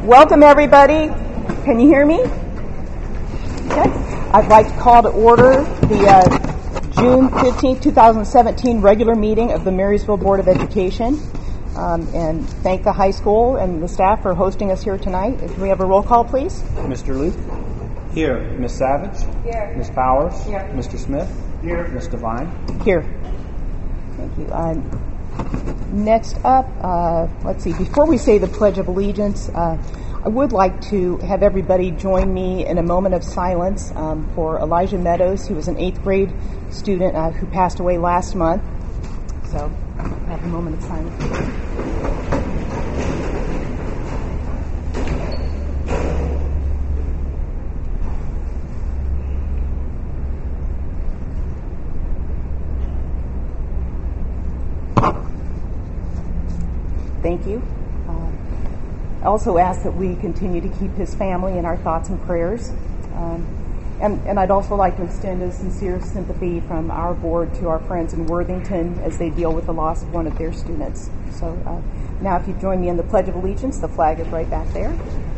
Welcome, everybody. Can you hear me? Okay. I'd like to call to order the June 15, 2017 regular meeting of the Marysville Board of Education, and thank the high school and the staff for hosting us here tonight. Can we have a roll call, please? Mr. Luke? Here. Ms. Savage? Here. Ms. Powers? Here. Mr. Smith? Here. Ms. Devine? Here. Thank you. Next up, let's see, before we say the Pledge of Allegiance, I would like to have everybody join me in a moment of silence for Elijah Meadows, who was an 8th grade student who passed away last month. So, have a moment of silence. Thank you. I also ask that we continue to keep his family in our thoughts and prayers. And I'd also like to extend a sincere sympathy from our board to our friends in Worthington as they deal with the loss of one of their students. So now if you join me in the Pledge of Allegiance, the flag is right back there.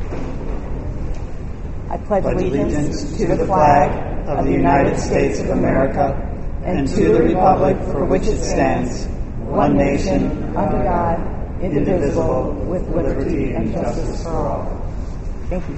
I pledge allegiance to the flag of the United States of America and to the republic for which it stands, one nation, under God, indivisible, with liberty and justice for all. Thank you.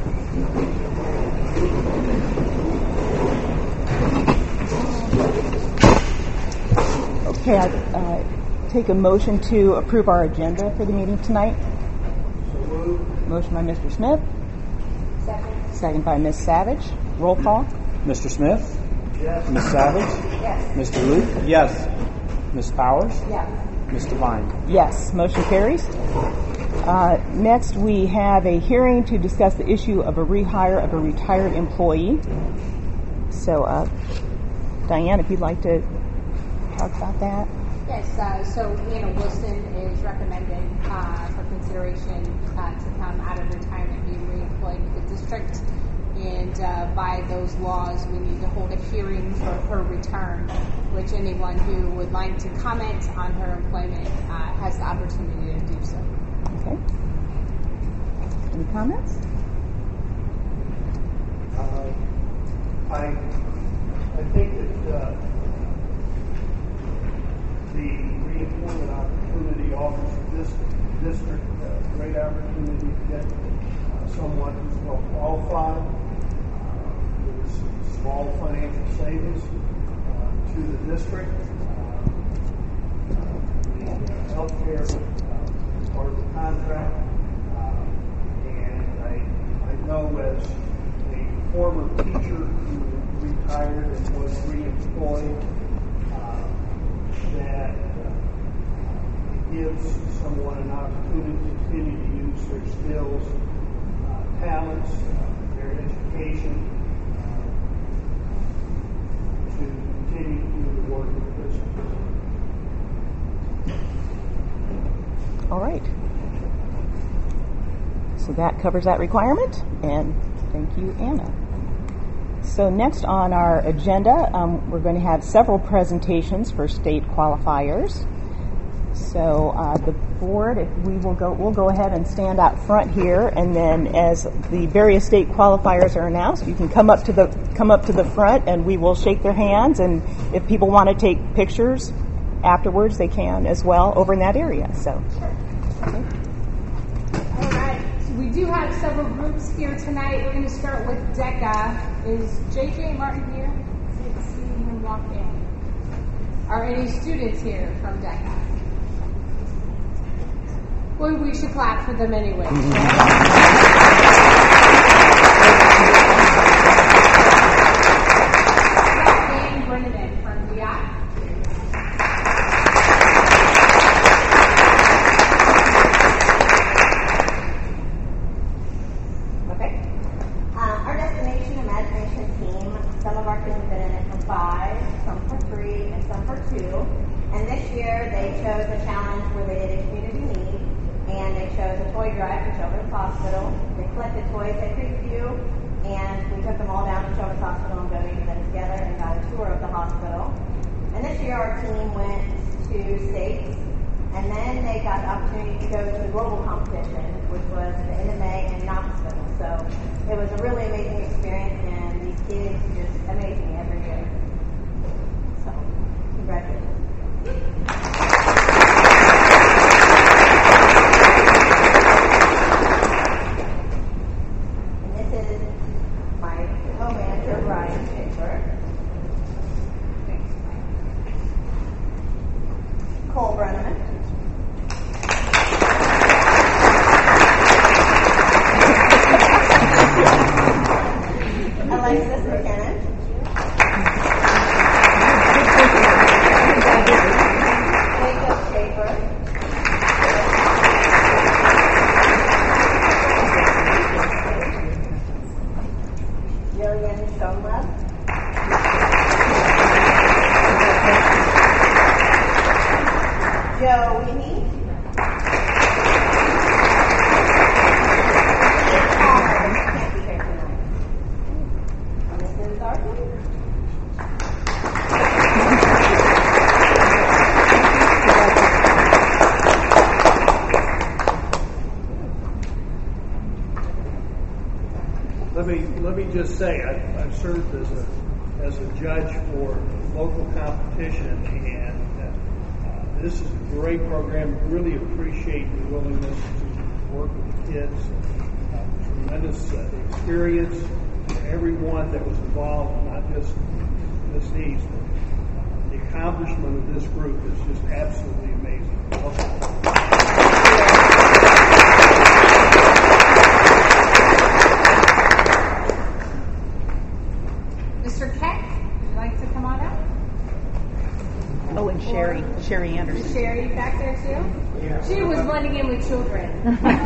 Okay, I take a motion to approve our agenda for the meeting tonight. Motion by Mr. Smith. Second. Second by Ms. Savage. Roll call. Mr. Smith? Yes. Ms. Savage? Yes. Mr. Luke? Yes. Ms. Powers? Yes. Ms. Devine? Yes, motion carries. Next, we have a hearing to discuss the issue of a rehire of a retired employee. So, Diane, if you'd like to talk about that. Yes, so Anna Wilson is recommended for consideration to come out of retirement and be reemployed with the district. And by those laws, we need to hold a hearing for her return, which anyone who would like to comment on her employment has the opportunity to do so. Okay. Any comments? I think that the reemployment opportunity offers this district a great opportunity to get someone who's well qualified, with small financial savings to the district. The health care is part of the contract, and I know as a former teacher who retired and was reemployed, that it gives someone an opportunity to continue to use their skills, talents, their education, to continue to do the work of the district. All right. So that covers that requirement, and thank you, Anna. So next on our agenda, we're going to have several presentations for state qualifiers. So the board, if we'll go ahead and stand out front here, and then as the various state qualifiers are announced, you can come up to the front, and we will shake their hands. And if people want to take pictures afterwards, they can as well over in that area. So. Okay. All right. So we do have several groups here tonight. We're going to start with DECA. Is J.J. Martin here? I didn't see him walk in. Are any students here from DECA? Well, we should clap for them anyway. Dan Brennan from DI. Okay. Our destination imagination team, some of our kids have been in it for 5, some for 3, and some for 2. And this year they chose a challenge where they did a community need, and they chose a toy drive for Children's Hospital. They collected toys at Creekview, and we took them all down to Children's Hospital and donated them together and got a tour of the hospital. And this year our team went to states And then they got the opportunity to go to the global competition, which was the NMA in Knoxville. So it was a really amazing experience, and these kids just amazing every year. So congratulations. And this is my co-manager, Brian Schaefer. Cole Brenneman. Alexis McKinnon. Jacob Schaefer. Jillian Schoenleb. Joe Weehee. Can't be here tonight. Mrs. Arkin. Let me just say, I've served as a judge for local competition, and this is a great program. Really appreciate your willingness to work with the kids. Tremendous experience for everyone that was involved, not just Miss East. The accomplishment of this group is just absolutely amazing. Welcome. Mr. Keck, would you like to come on up? Oh, and Sherry Is Anderson. Sherry back there too? Yeah. She was blending in with children. We're going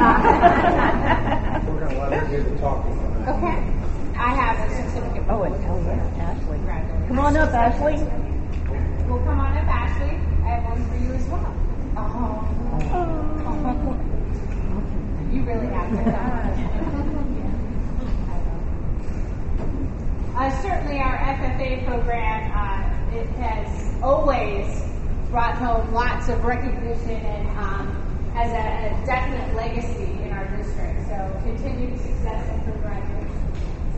to let her do the talking. Okay. I have a certificate. Oh, and Ashley. Congratulations. Come on up, Ashley. Well, come on up, Ashley. I have one for you as well. You really have to. Certainly our FFA program, it has always brought home lots of recognition and has a definite legacy in our district. So continued success and congratulations.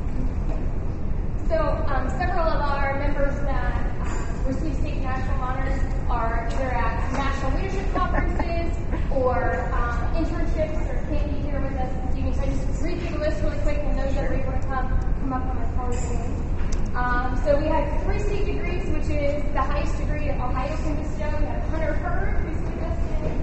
So several of our members that receive state and national honors are either at national leadership conferences or internships or can't be here with us this evening. So I just read through the list really quick, and those that are able to come up on the podium. So we have 3 state degrees, which is the highest degree that Ohio can bestow. We have Hunter Hurd, who's with us today.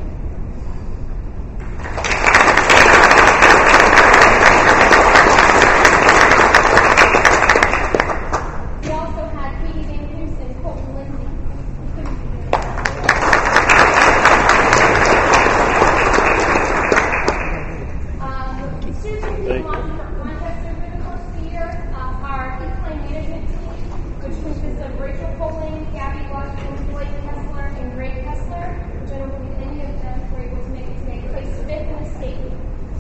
We also had Katie Van Hoos and Colton Lindsay. Students who came on for contest over the course of the year, our equine management team, which consists of Rachel Poling, Gabby Washington, Blake Kessler, and Greg Kessler, which I don't believe any of them were able to make it today, placed 5th in the state.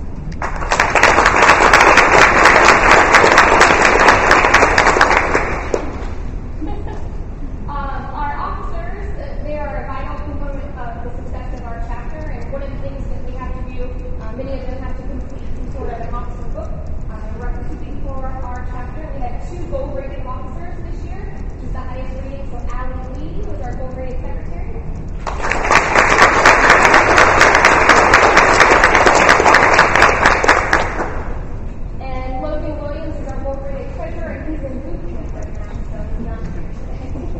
Our officers, they are a vital component of the success of our chapter, and one of the things that we have to do, many of them have to complete some sort of an officer book, representing for our chapter. We had 2 gold-rated officers this year, which is the highest rating. So Allie Lee was our gold-rated secretary. And Logan Williams is our gold-rated treasurer, and he's in boot camp right now, so he's not here today.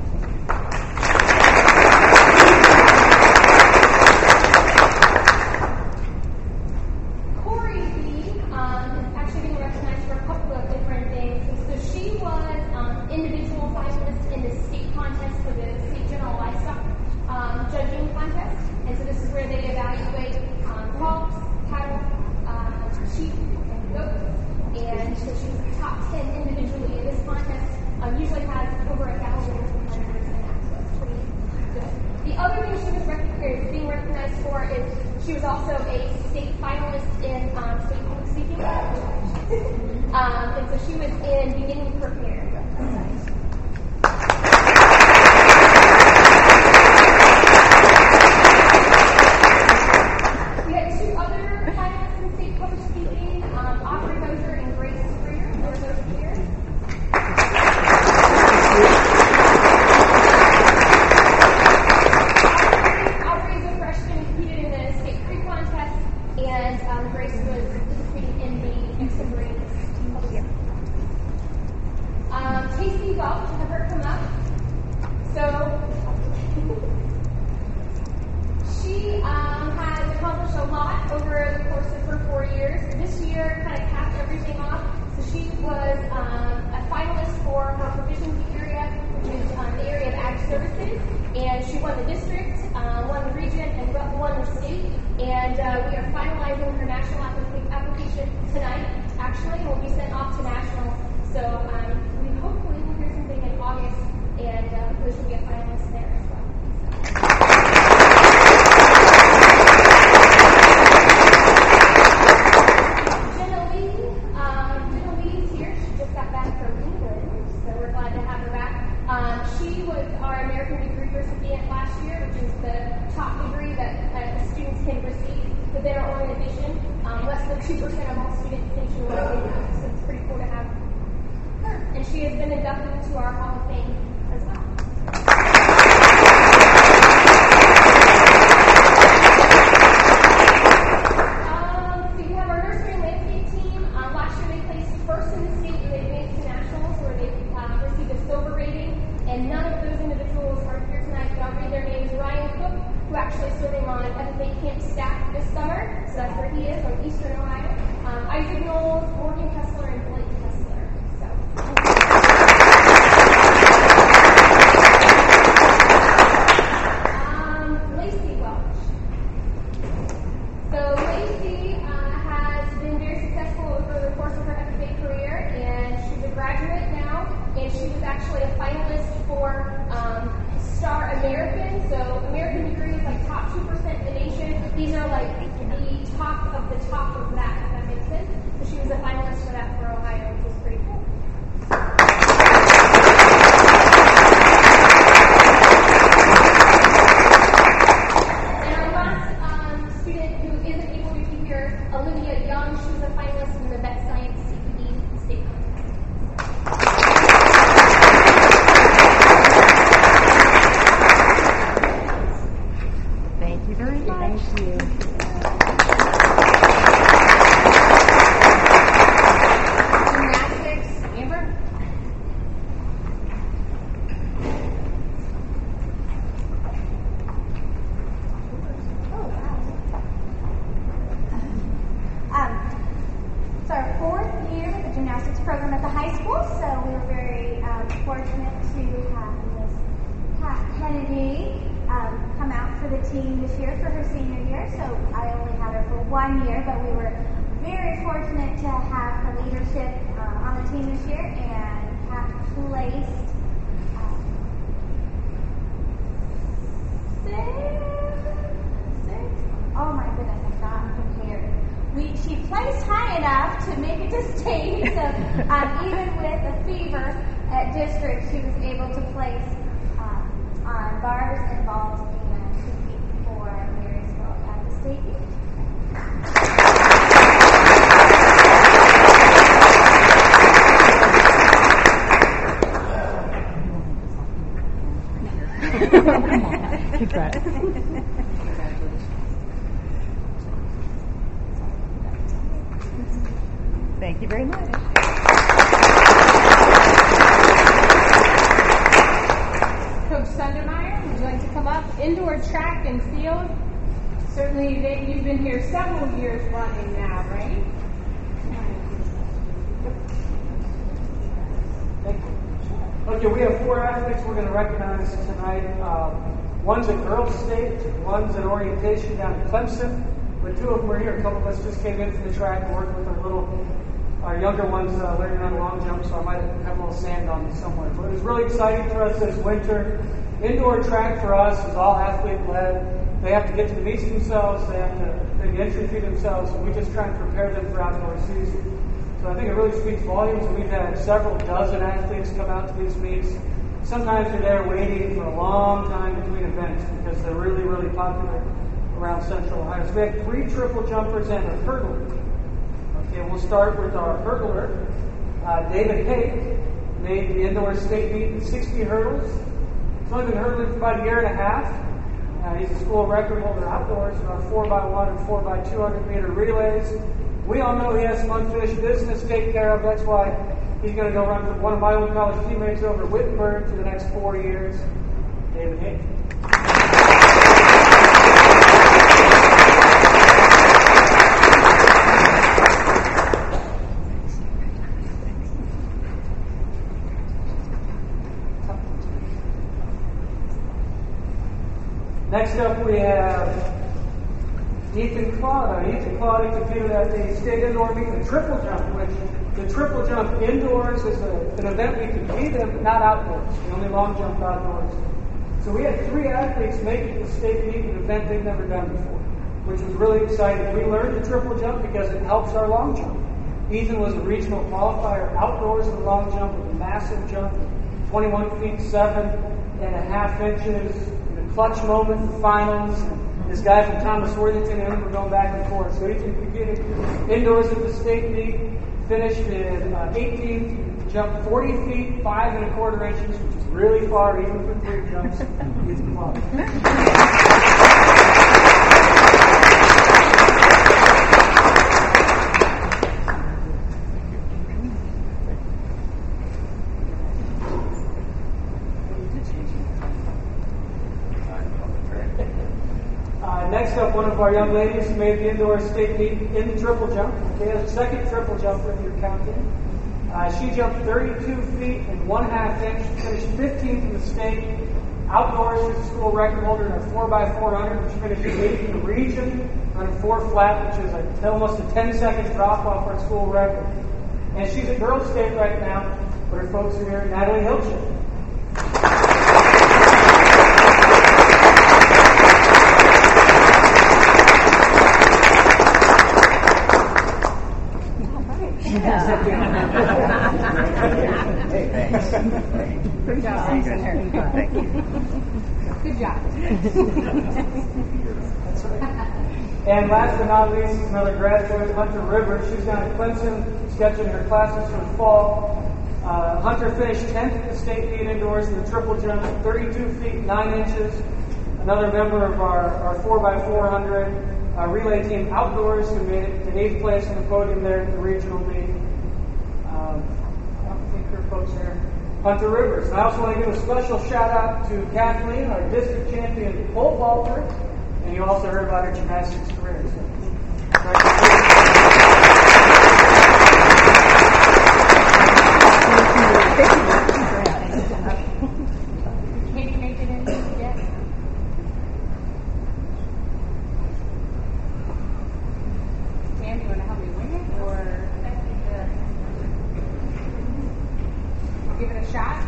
Corey B is actually being recognized for a couple of different things. So she was individual finalist in the state contest for the state general livestock judging contest. And so this is where they evaluate hogs, cattle, sheep, and goats. And so she was top 10 individually in this contest. Usually has over 1,000 competitors in that, so it's pretty good. The other thing she was being recognized for is she was also a state finalist in state public speaking. And so she was in beginning prepared. this year kind of capped everything off. So she was a finalist for her proficiency area, which is the area of ag services, and she won the district, won the region, and won the state. And we are finalizing her national application tonight, actually, and will be sent off to national. So we hopefully will hear something in August, and hopefully she'll be a finalist there as well. Genevieve is here. She just got back from England, so we're glad to have her back. She was our American degree recipient last year, which is the top degree that students can receive within our organization. Less than 2% of all students nationwide, so it's pretty cool to have her. And she has been inducted into our Hall of Fame as well. So you have our nursery and landscape team. Last year they placed first in the state and they advanced to nationals where they received a silver rating. And none of those individuals are here tonight, but I'll read their names. Ryan Cook, who actually is serving on FFA camp staff this summer, so that's where he is, on Eastern Ohio. Isaac Knowles, Morgan Kessler, and Blake Kessler. Lacey Welch. So Lacey has been very successful over the course of her FFA career, and she's a graduate now, and she was actually a finalist for Star American. So American degree is like top 2% in the nation. These are like the top of that, if that makes sense. So she was a finalist for that for Ohio, which was pretty cool. And our last student who isn't able to be here, Olivia Young, she was a finalist in the Vet Science CPD state contest. Thank you very much. Thank you. Gymnastics, Amber? It's our 4th year with the gymnastics program at the high school, so we were very fortunate to have Miss Pat Kennedy come out for the team this year for her senior year. So I only had her for 1 year, but we were very fortunate to have her leadership on the team this year, and Pat placed sixth. Oh my goodness, I'm not prepared. She placed high enough to make it to state, so even with a fever at district, she was able to place on bars and balls and compete for Marysville at the state meet. Congrats. Thank you very much. Coach Sundermeyer, would you like to come up? Indoor track and field. Certainly, you've been here several years running now, right? Okay, we have 4 athletes we're going to recognize tonight. One's at Girls State, one's at orientation down in Clemson, but 2 of them are here. A couple of us just came in from the track and worked with our younger ones learning on a long jump, so I might have a little sand on me somewhere. But it was really exciting for us this winter. Indoor track for us is all athlete-led. They have to get to the meets themselves, they have to entry fee themselves, and we just try and prepare them for outdoor season. So I think it really speaks volumes, and we've had several dozen athletes come out to these meets. Sometimes they're there waiting for a long time between events because they're really, really popular around Central Ohio. So we had 3 triple jumpers and a hurdler. Okay, we'll start with our hurdler, David Hake, made the indoor state meet in 60 hurdles. He's only been hurdling for about a year and a half. He's a school record holder outdoors in our 4x1 and 4x200 meter relays. We all know he has some unfinished business to take care of. That's why he's going to go run with one of my old college teammates over at Wittenberg for the next 4 years. David Hake. Ethan Claude competed at the state indoor meet in triple jump, which the triple jump indoors is an event we compete in, but not outdoors. The only long jump outdoors. So we had 3 athletes make it to the state meet, an event they've never done before, which was really exciting. We learned the triple jump because it helps our long jump. Ethan was a regional qualifier outdoors in the long jump with a massive jump, 21 feet 7.5 inches, in a clutch moment in the finals. This guy from Thomas Worthington and him were going back and forth. So Ethan competed indoors at the state meet, finished in 18th, jumped 40 feet 5.25 inches, which is really far even for 3 jumps. Ethan Claude. Next up, one of our young ladies who made the indoor state meet in the triple jump. They have a second triple jumper if you're counting. She jumped 32 feet and 1/2 inch, finished 15th in the state. Outdoors, she's a school record holder in her 4x400, which finished 8th in the region on a 4 flat, which is almost a 10-second drop off our school record. And she's at girls state right now, but her folks are here, Natalie Hilchik. Good job. Thank you. Good job. That's right. And last but not least, another graduate, Hunter Rivers. She's down at Clemson, scheduling her classes for the fall. Hunter finished 10th at the state meet indoors in the triple jump, 32 feet 9 inches. Another member of our 4x400 relay team outdoors who made it to 8th place on the podium there at the regional meet. I don't think her folks are Hunter Rivers. And I also want to give a special shout out to Kathleen, our district champion pole vaulter, and you also heard about her gymnastics career. So, Can you make it in yet? Dan, you want to help me wing it, or give it a shot?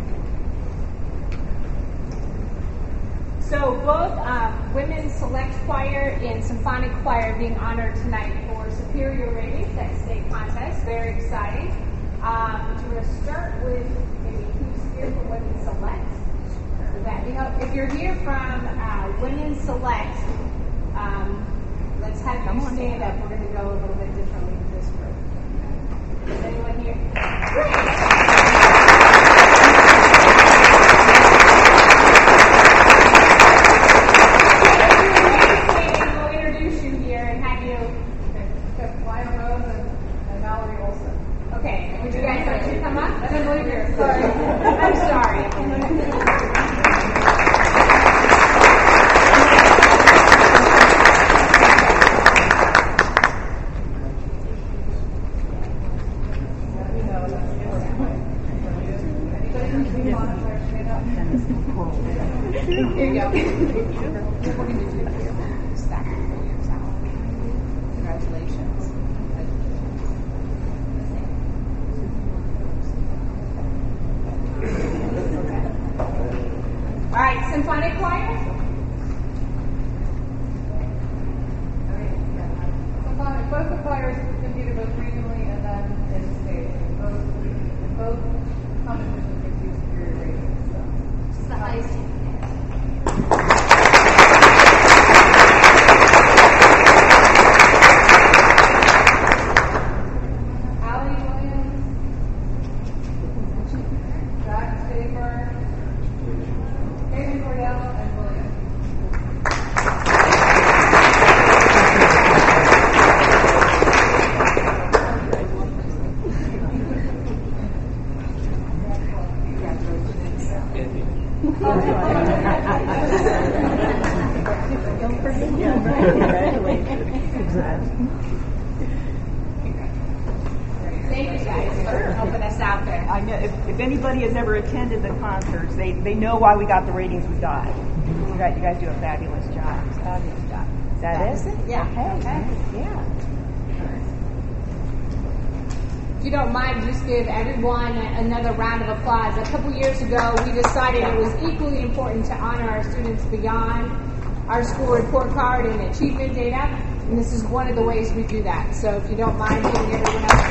So both Women's Select Choir and Symphonic Choir being honored tonight for superior ratings at state contest. Very exciting. We're going to start with maybe who's here for Women's Select. If you're here from Women's Select, let's have you stand up. We're going to go a little bit differently with this group. Is anyone here? Great. Thank you guys for helping us out there. I know if anybody has ever attended the concerts, they know why we got the ratings we got. You guys do a fabulous job. Is that it? Yeah. Okay. Yeah. If you don't mind, just give everyone another round of applause. A couple years ago, we decided it was equally important to honor our students beyond our school report card and achievement data, and this is one of the ways we do that. So if you don't mind giving everyone else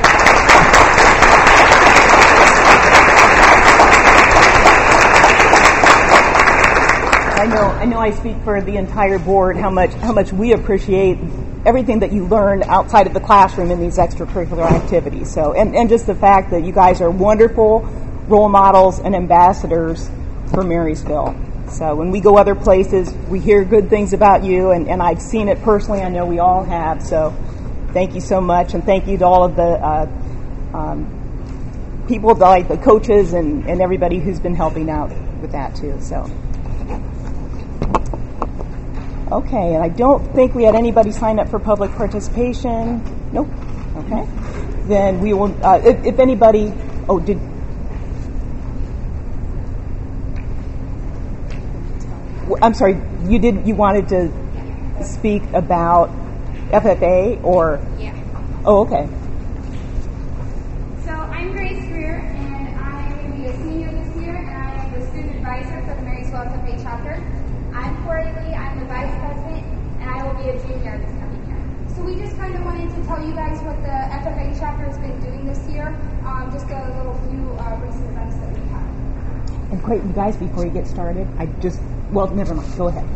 I know I speak for the entire board how much we appreciate everything that you learn outside of the classroom in these extracurricular activities. So and just the fact that you guys are wonderful role models and ambassadors for Marysville. So when we go other places, we hear good things about you, and I've seen it personally. I know we all have. So thank you so much, and thank you to all of the people, like the coaches and everybody who's been helping out with that too. So. Okay, and I don't think we had anybody sign up for public participation. Nope. Okay. Then we will, if anybody, I'm sorry, you wanted to speak about FFA or? Yeah. Oh, okay. So I'm Grace Greer, and I'm going to be a senior this year, and I am the student advisor for the Marysville FFA chapter. I'm Corey Lee, I'm the vice president, and I will be a junior this coming year. So we just kind of wanted to tell you guys what the FFA chapter has been doing this year, just a little few recent events that we've had. And great, you guys, before you get started, never mind, go ahead.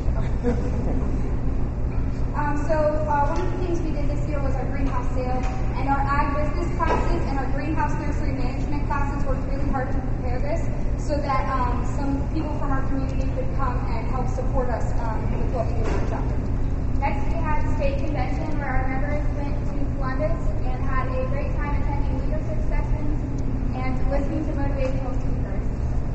One of the things we did this year was our greenhouse sale, and our ag business classes and our greenhouse nursery management classes worked really hard to prepare this so that some people from our community could come and help support us with what we do in our chapter. Next, we had the state convention where our members went to Columbus and had a great time attending leadership sessions and listening to motivational speakers.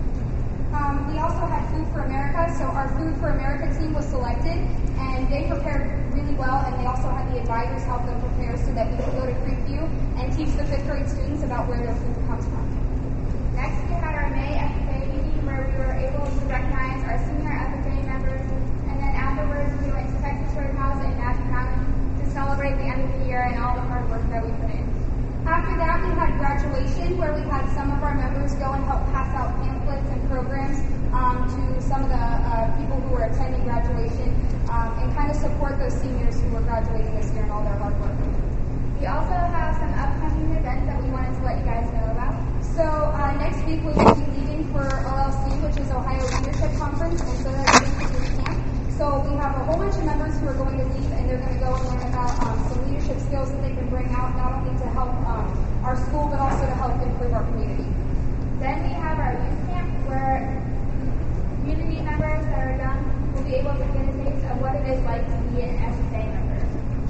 We also had Food for America, so our Food for America team was selected, and they prepared really well, and they also had the advisors help them prepare so that we could go to Creekview and teach the 5th grade students about where their food comes from. Next, we had our May FFA meeting where we were able to recognize our senior FFA members, and then afterwards we went to Texas Roadhouse in Magic Mountain to celebrate the end of the year and all the hard work that we put in. After that, we had graduation where we had some of our members go and help pass out pamphlets and programs to some of the people who were attending graduation and kind of support those seniors who were graduating this year and all their hard work. We also have some upcoming events that we wanted to let you guys know about. So next week we will be leaving for OLC, which is Ohio Leadership Conference, and so that's Leadership Camp. So we have a whole bunch of members who are going to leave, and they're going to go and learn about some leadership skills that they can bring out, not only to help our school, but also to help improve our community. Then we have our youth camp, where community members that are done will be able to get a taste of what it is like to be an SFA member.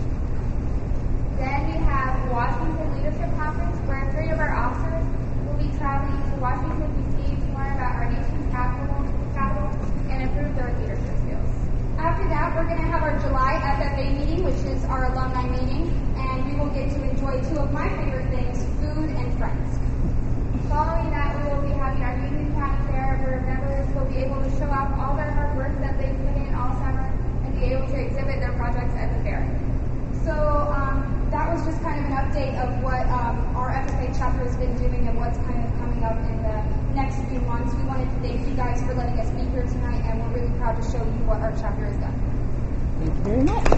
Then we have Washington Leadership Conference, where 3 of our officers will be traveling to Washington, D.C. to learn about our nation's capital and improve their leadership skills. After that, we're going to have our July FFA meeting, which is our alumni meeting, and we will get to enjoy 2 of my favorite things, food and friends. Following that, we will be having our Union County Fair, where members will be able to show off all their hard work that they've put in all summer and be able to exhibit their projects at the fair. So that was just kind of an update of what our FFA chapter has been doing and what's kind of coming up in the next few months. We wanted to thank you guys for letting us be here tonight, and we're really proud to show you what our chapter has done. Thank you very much.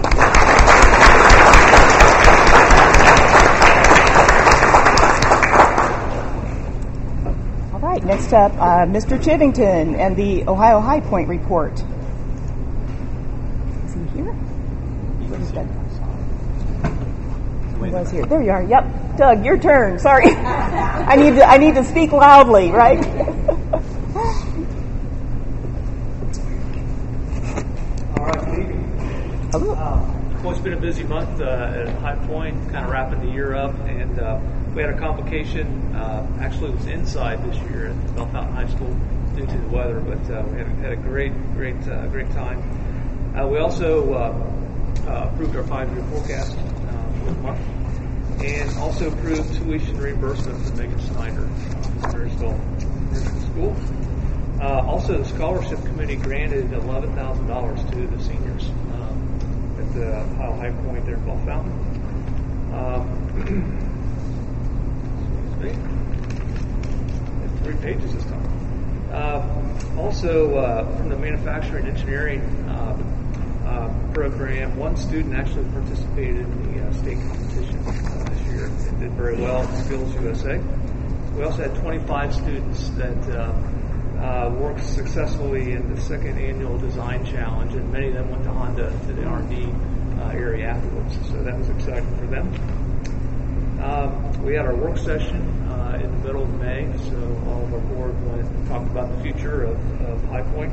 All right, next up, Mr. Chivington and the Ohio High Point report. Is he here? What is that? He was here. There you are. Yep. Doug, your turn. Sorry. I need to speak loudly, right? All right, good evening. Hello. Well, it's been a busy month at High Point, kind of wrapping the year up, and we had a complication. Actually, it was inside this year at Bell Fountain High School due to the weather, but we had a great time. We also approved our 5-year forecast for the month, and also approved tuition reimbursement for Megan Snyder from Marysville School. Also, the scholarship committee granted $11,000 to the seniors. Ohio High Point there in Bell Fountain. Excuse me. 3 pages this time. Also, from the manufacturing engineering program, one student actually participated in the state competition this year and did very well at Skills USA. We also had 25 students that worked successfully in the second annual design challenge, and many of them went to Honda to the R&D area afterwards. So that was exciting for them. We had our work session in the middle of May, so all of our board went and talked about the future of High Point.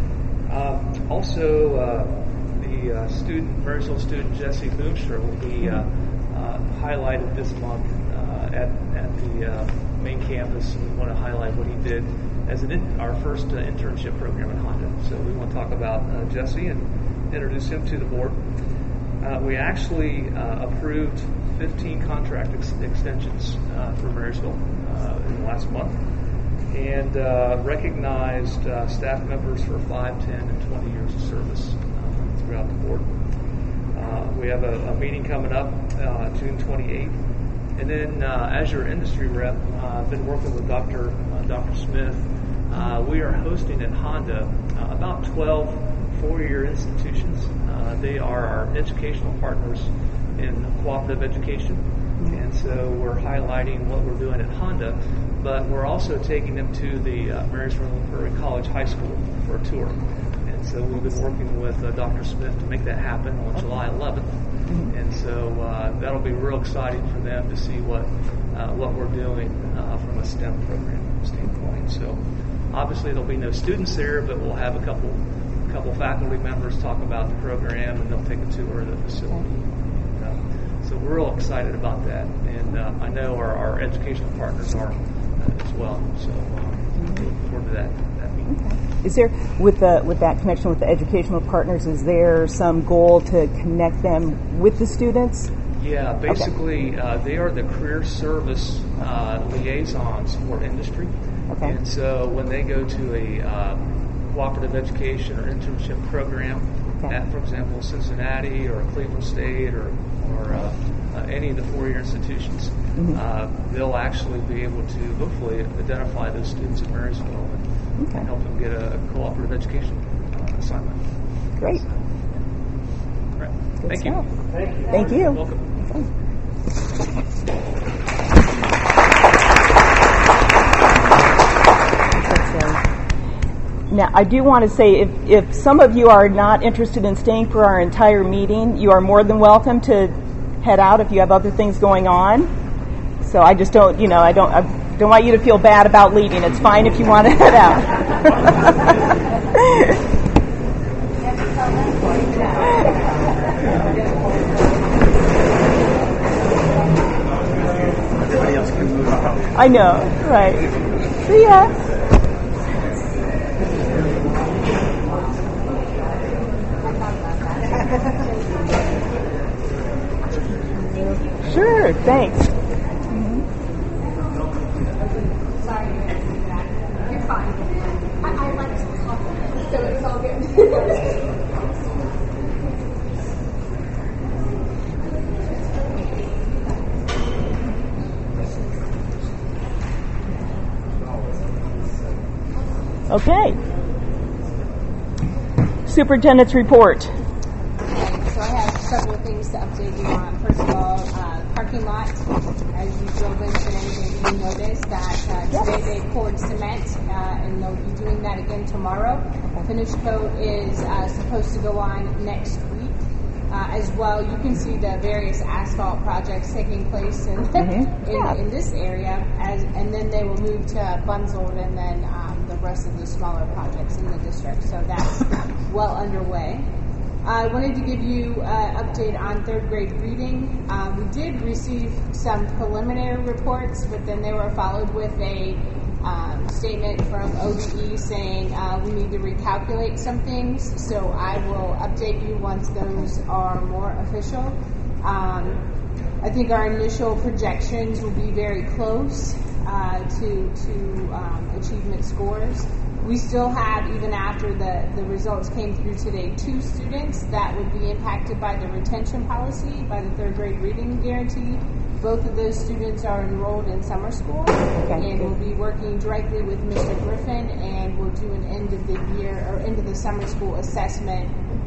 Also, the Marysville student Jesse Boomstra will be highlighted this month at the main campus. We want to highlight what he did as our first internship program at Honda. So we want to talk about Jesse and introduce him to the board. We actually approved 15 contract extensions for Marysville in the last month, and recognized staff members for 5, 10, and 20 years of service throughout the board. We have a meeting coming up June 28th. And then as your industry rep, I've been working with Dr. Smith. We are hosting at Honda about 12 4-year institutions. They are our educational partners in cooperative education. And so we're highlighting what we're doing at Honda, but we're also taking them to the Marysville Prairie College High School for a tour. And so we've been working with Dr. Smith to make that happen on July 11th. And so that'll be real exciting for them to see what we're doing from a STEM program standpoint. So obviously there'll be no students there, but we'll have a couple faculty members talk about the program, and they'll take a tour of the facility. So we're real excited about that, and I know our educational partners are as well. So look forward to that meeting. Okay. Is there, with that connection with the educational partners, is there some goal to connect them with the students? Yeah, basically they are the career service liaisons for industry. Okay. And so when they go to a cooperative education or internship program at, for example, Cincinnati or Cleveland State or any of the 4-year institutions, they'll actually be able to hopefully identify those students at Marysville and help them get a cooperative education assignment. Great. All right. Thank you. Thank you. You're welcome. Now, I do want to say, if some of you are not interested in staying for our entire meeting, you are more than welcome to head out if you have other things going on. So I just don't, I don't want you to feel bad about leaving. It's fine if you want to head out. I know, right. See ya. Sure, thanks. Sorry, you're fine. I like to talk, so it's all good. Okay. Superintendent's report. So I have several things to update you on. First of all, parking lot. As you drove in today, you noticed that today they poured cement, and they'll be doing that again tomorrow. Finish coat is supposed to go on next week. As well, you can see the various asphalt projects taking place in this area, and then they will move to Bunzold and then the rest of the smaller projects in the district. So that's well underway. I wanted to give you an update on third grade reading. We did receive some preliminary reports, but then they were followed with a statement from ODE saying we need to recalculate some things. So I will update you once those are more official. I think our initial projections will be very close to achievement scores. We still have, even after the results came through today, 2 students that would be impacted by the retention policy, by the 3rd grade reading guarantee. Both of those students are enrolled in summer school, and we'll be working directly with Mr. Griffin, and we'll do an end of the year or end of the summer school assessment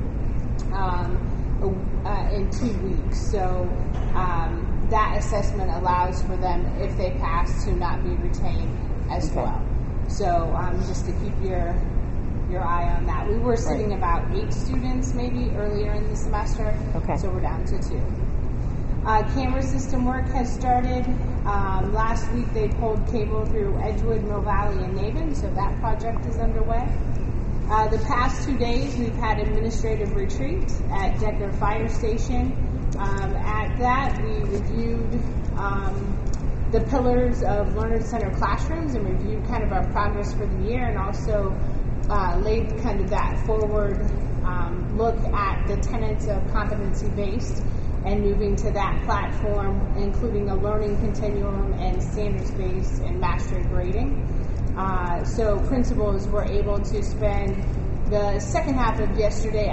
in 2 weeks. So that assessment allows for them, if they pass, to not be retained as well. So just to keep your eye on that. We were sitting about 8 students maybe earlier in the semester, so we're down to 2. Camera system work has started. Last week they pulled cable through Edgewood, Mill Valley, and Naven, so that project is underway. The past 2 days we've had administrative retreat at Decker Fire Station. At that we reviewed the pillars of learner-centered classrooms and reviewed kind of our progress for the year, and also laid kind of that forward look at the tenets of competency-based and moving to that platform, including a learning continuum and standards-based and mastery grading. So principals were able to spend the second half of yesterday,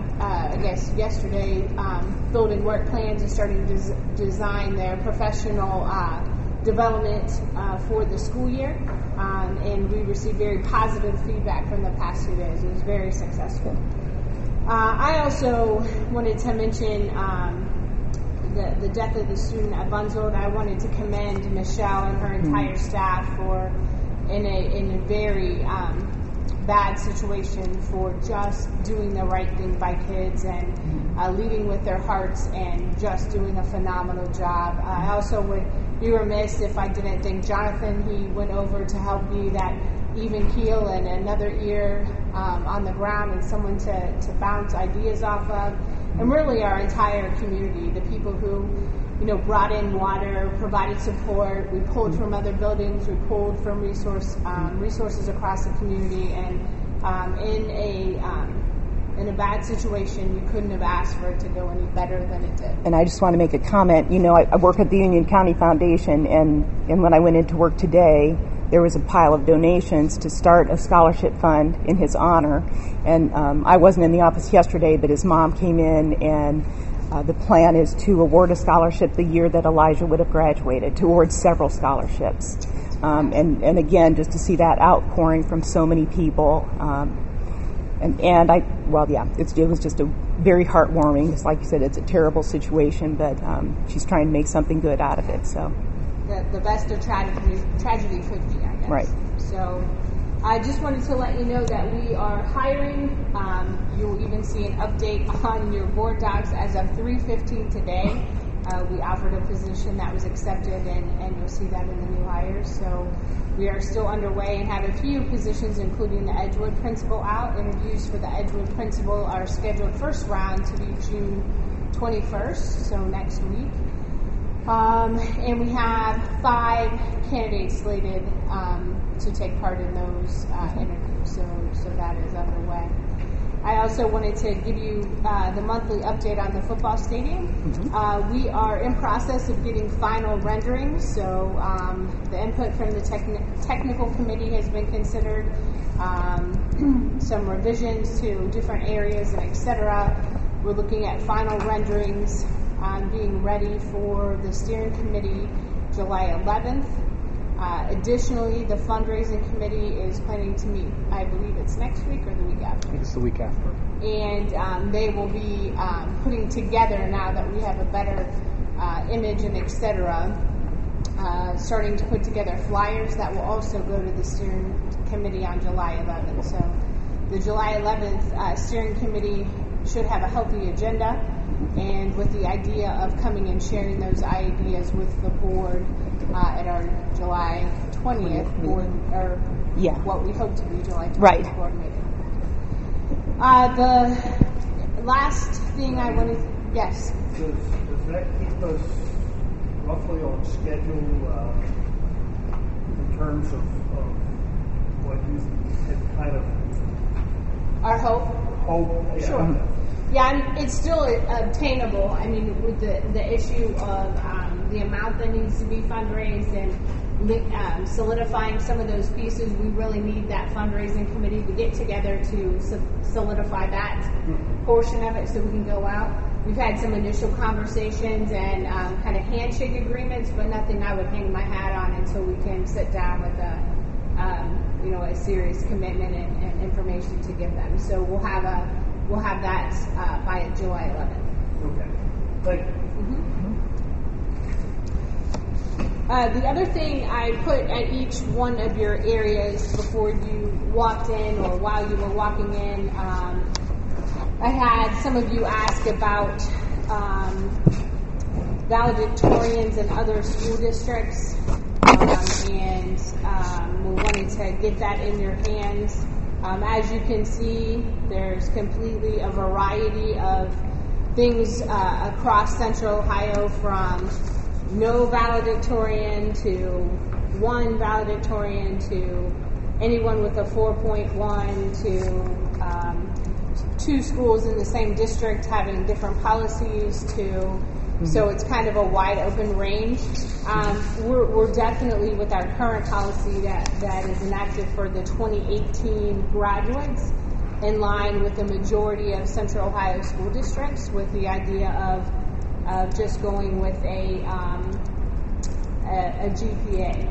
building work plans and starting to design their professional development for the school year. And we received very positive feedback from the past 2 days. It was very successful. I also wanted to mention the death of the student at Bunzold. I wanted to commend Michelle and her entire staff for in a very bad situation for just doing the right thing by kids and leading with their hearts and just doing a phenomenal job. I also would be remiss if I didn't thank Jonathan. He went over to help be that even keel and another ear on the ground and someone to bounce ideas off of. And really our entire community, the people who brought in water, provided support. We pulled from other buildings. We pulled from resources across the community. And in a bad situation, you couldn't have asked for it to go any better than it did. And I just want to make a comment. I work at the Union County Foundation, and when I went into work today, there was a pile of donations to start a scholarship fund in his honor. And I wasn't in the office yesterday, but his mom came in, and the plan is to award a scholarship the year that Elijah would have graduated, to award several scholarships. And again, just to see that outpouring from so many people. It was just a very heartwarming. It's like you said, it's a terrible situation, but she's trying to make something good out of it. So the best of tragedy could be, I guess. Right. So I just wanted to let you know that we are hiring. You'll even see an update on your board docs as of 3:15 today. We offered a position that was accepted, and you'll see that in the new hires. So we are still underway and have a few positions, including the Edgewood principal out. Interviews for the Edgewood principal are scheduled first round to be June 21st, so next week. And we have 5 candidates slated to take part in those interviews, so that is underway. I also wanted to give you the monthly update on the football stadium. We are in process of getting final renderings, so the input from the technical committee has been considered, some revisions to different areas, and etc. We're looking at final renderings being ready for the steering committee July 11th. Additionally, the fundraising committee is planning to meet, I believe it's next week or the week after. I think it's the week after. And they will be putting together, now that we have a better image and etc., starting to put together flyers that will also go to the steering committee on July 11th. So the July 11th steering committee should have a healthy agenda, and with the idea of coming and sharing those ideas with the board at our July 20th board, or what we hope to be July 20th board meeting. The last thing I wanted, yes. Does that keep us roughly on schedule in terms of what you had kind of our hope? Sure. Yeah, and it's still obtainable. I mean, with the issue of the amount that needs to be fundraised and solidifying some of those pieces. We really need that fundraising committee to get together to solidify that portion of it so we can go out. We've had some initial conversations and kind of handshake agreements, but nothing I would hang my hat on until we can sit down with a serious commitment and information to give them. So we'll have that by July 11th. Okay. Thank you. The other thing I put at each one of your areas before you walked in or while you were walking in, I had some of you ask about valedictorians in other school districts, and we wanted to get that in your hands. As you can see, there's completely a variety of things across Central Ohio, from no valedictorian to one valedictorian to anyone with a 4.1 to 2 schools in the same district having different policies to, so it's kind of a wide open range. We're definitely, with our current policy that is enacted for the 2018 graduates, in line with the majority of Central Ohio school districts, with the idea of just going with a GPA.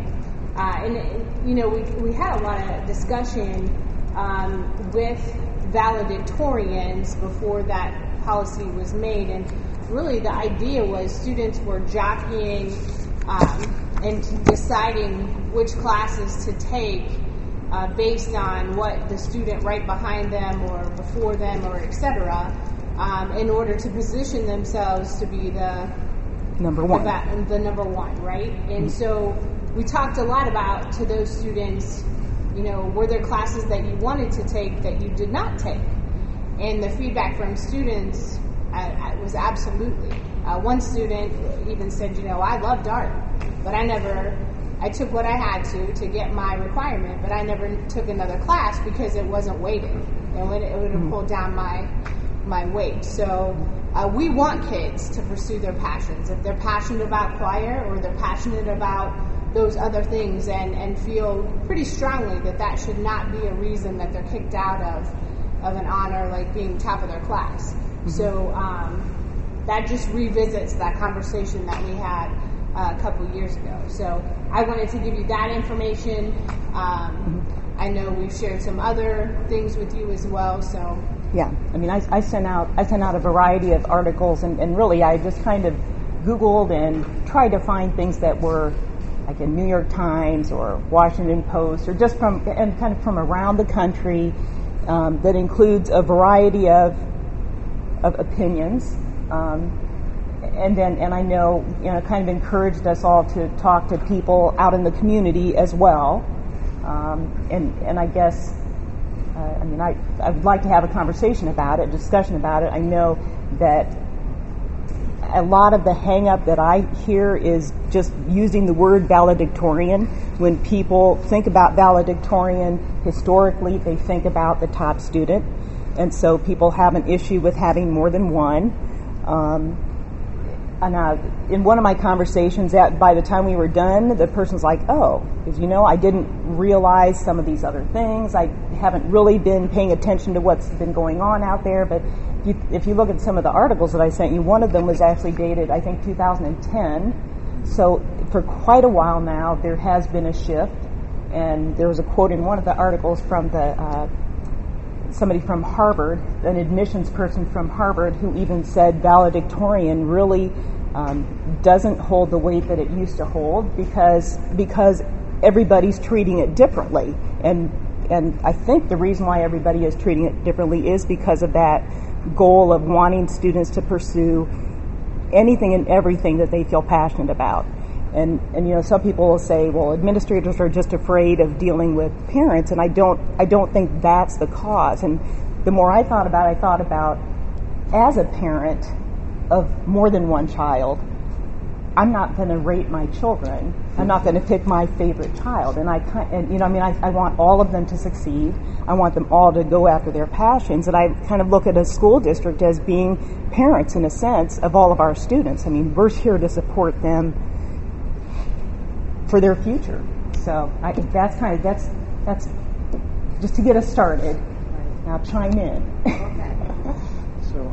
We had a lot of discussion with valedictorians before that policy was made, and really the idea was students were jockeying and deciding which classes to take based on what the student right behind them or before them or et cetera, in order to position themselves to be the number one, right? And so we talked a lot about, to those students, were there classes that you wanted to take that you did not take? And the feedback from students was absolutely. One student even said, I loved art, but I took what I had to get my requirement, but I never took another class because it wasn't weighted. It would have pulled down my weight. So we want kids to pursue their passions. If they're passionate about choir or they're passionate about those other things, and feel pretty strongly that should not be a reason that they're kicked out of an honor like being top of their class. So that just revisits that conversation that we had a couple years ago. So I wanted to give you that information. I know we've shared some other things with you as well. So yeah, I sent out a variety of articles, and really I just kind of Googled and tried to find things that were like in New York Times or Washington Post, or just from around the country, that includes a variety of opinions. And I know, kind of encouraged us all to talk to people out in the community as well. And I guess, I would like to have a conversation about it, discussion about it. I know that a lot of the hang-up that I hear is just using the word valedictorian. When people think about valedictorian, historically they think about the top student, and so people have an issue with having more than one. In one of my conversations, by the time we were done, the person's like, because I didn't realize some of these other things. I haven't really been paying attention to what's been going on out there. But if you look at some of the articles that I sent you, one of them was actually dated, I think, 2010. So for quite a while now, there has been a shift. And there was a quote in one of the articles from somebody from Harvard, an admissions person from Harvard, who even said valedictorian really doesn't hold the weight that it used to hold because everybody's treating it differently. And I think the reason why everybody is treating it differently is because of that goal of wanting students to pursue anything and everything that they feel passionate about. And some people will say, well, administrators are just afraid of dealing with parents, and I don't think that's the cause. And the more I thought about as a parent of more than one child, I'm not going to rate my children. I'm not going to pick my favorite child. And I want all of them to succeed. I want them all to go after their passions. And I kind of look at a school district as being parents, in a sense, of all of our students. We're here to support them for their future. So I think that's just to get us started. Now chime in. So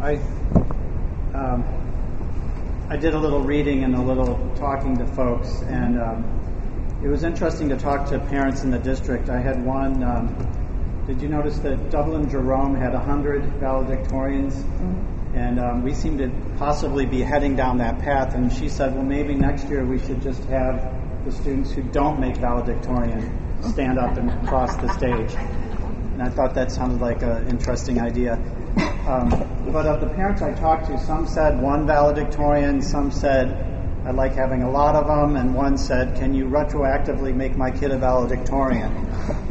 I did a little reading and a little talking to folks, and it was interesting to talk to parents in the district. I had one. Did you notice that Dublin Jerome had 100 valedictorians? Mm-hmm. And we seem to possibly be heading down that path. And she said, well, maybe next year we should just have the students who don't make valedictorian stand up and cross the stage. And I thought that sounded like an interesting idea. But of the parents I talked to, some said one valedictorian, some said I like having a lot of them, and one said, can you retroactively make my kid a valedictorian?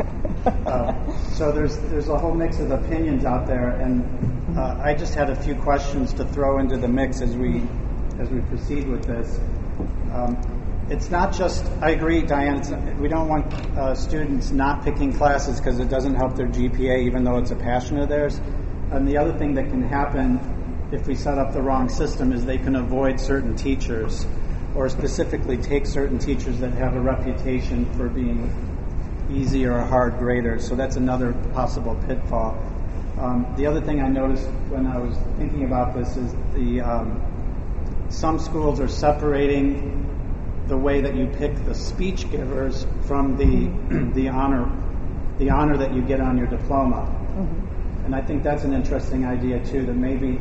So there's a whole mix of opinions out there, and I just had a few questions to throw into the mix as we proceed with this. It's not just, I agree, Diane, we don't want students not picking classes because it doesn't help their GPA, even though it's a passion of theirs. And the other thing that can happen if we set up the wrong system is they can avoid certain teachers, or specifically take certain teachers that have a reputation for being easy or hard graders. So that's another possible pitfall. The other thing I noticed when I was thinking about this is some schools are separating the way that you pick the speech givers from the honor that you get on your diploma. Mm-hmm. And I think that's an interesting idea too, that maybe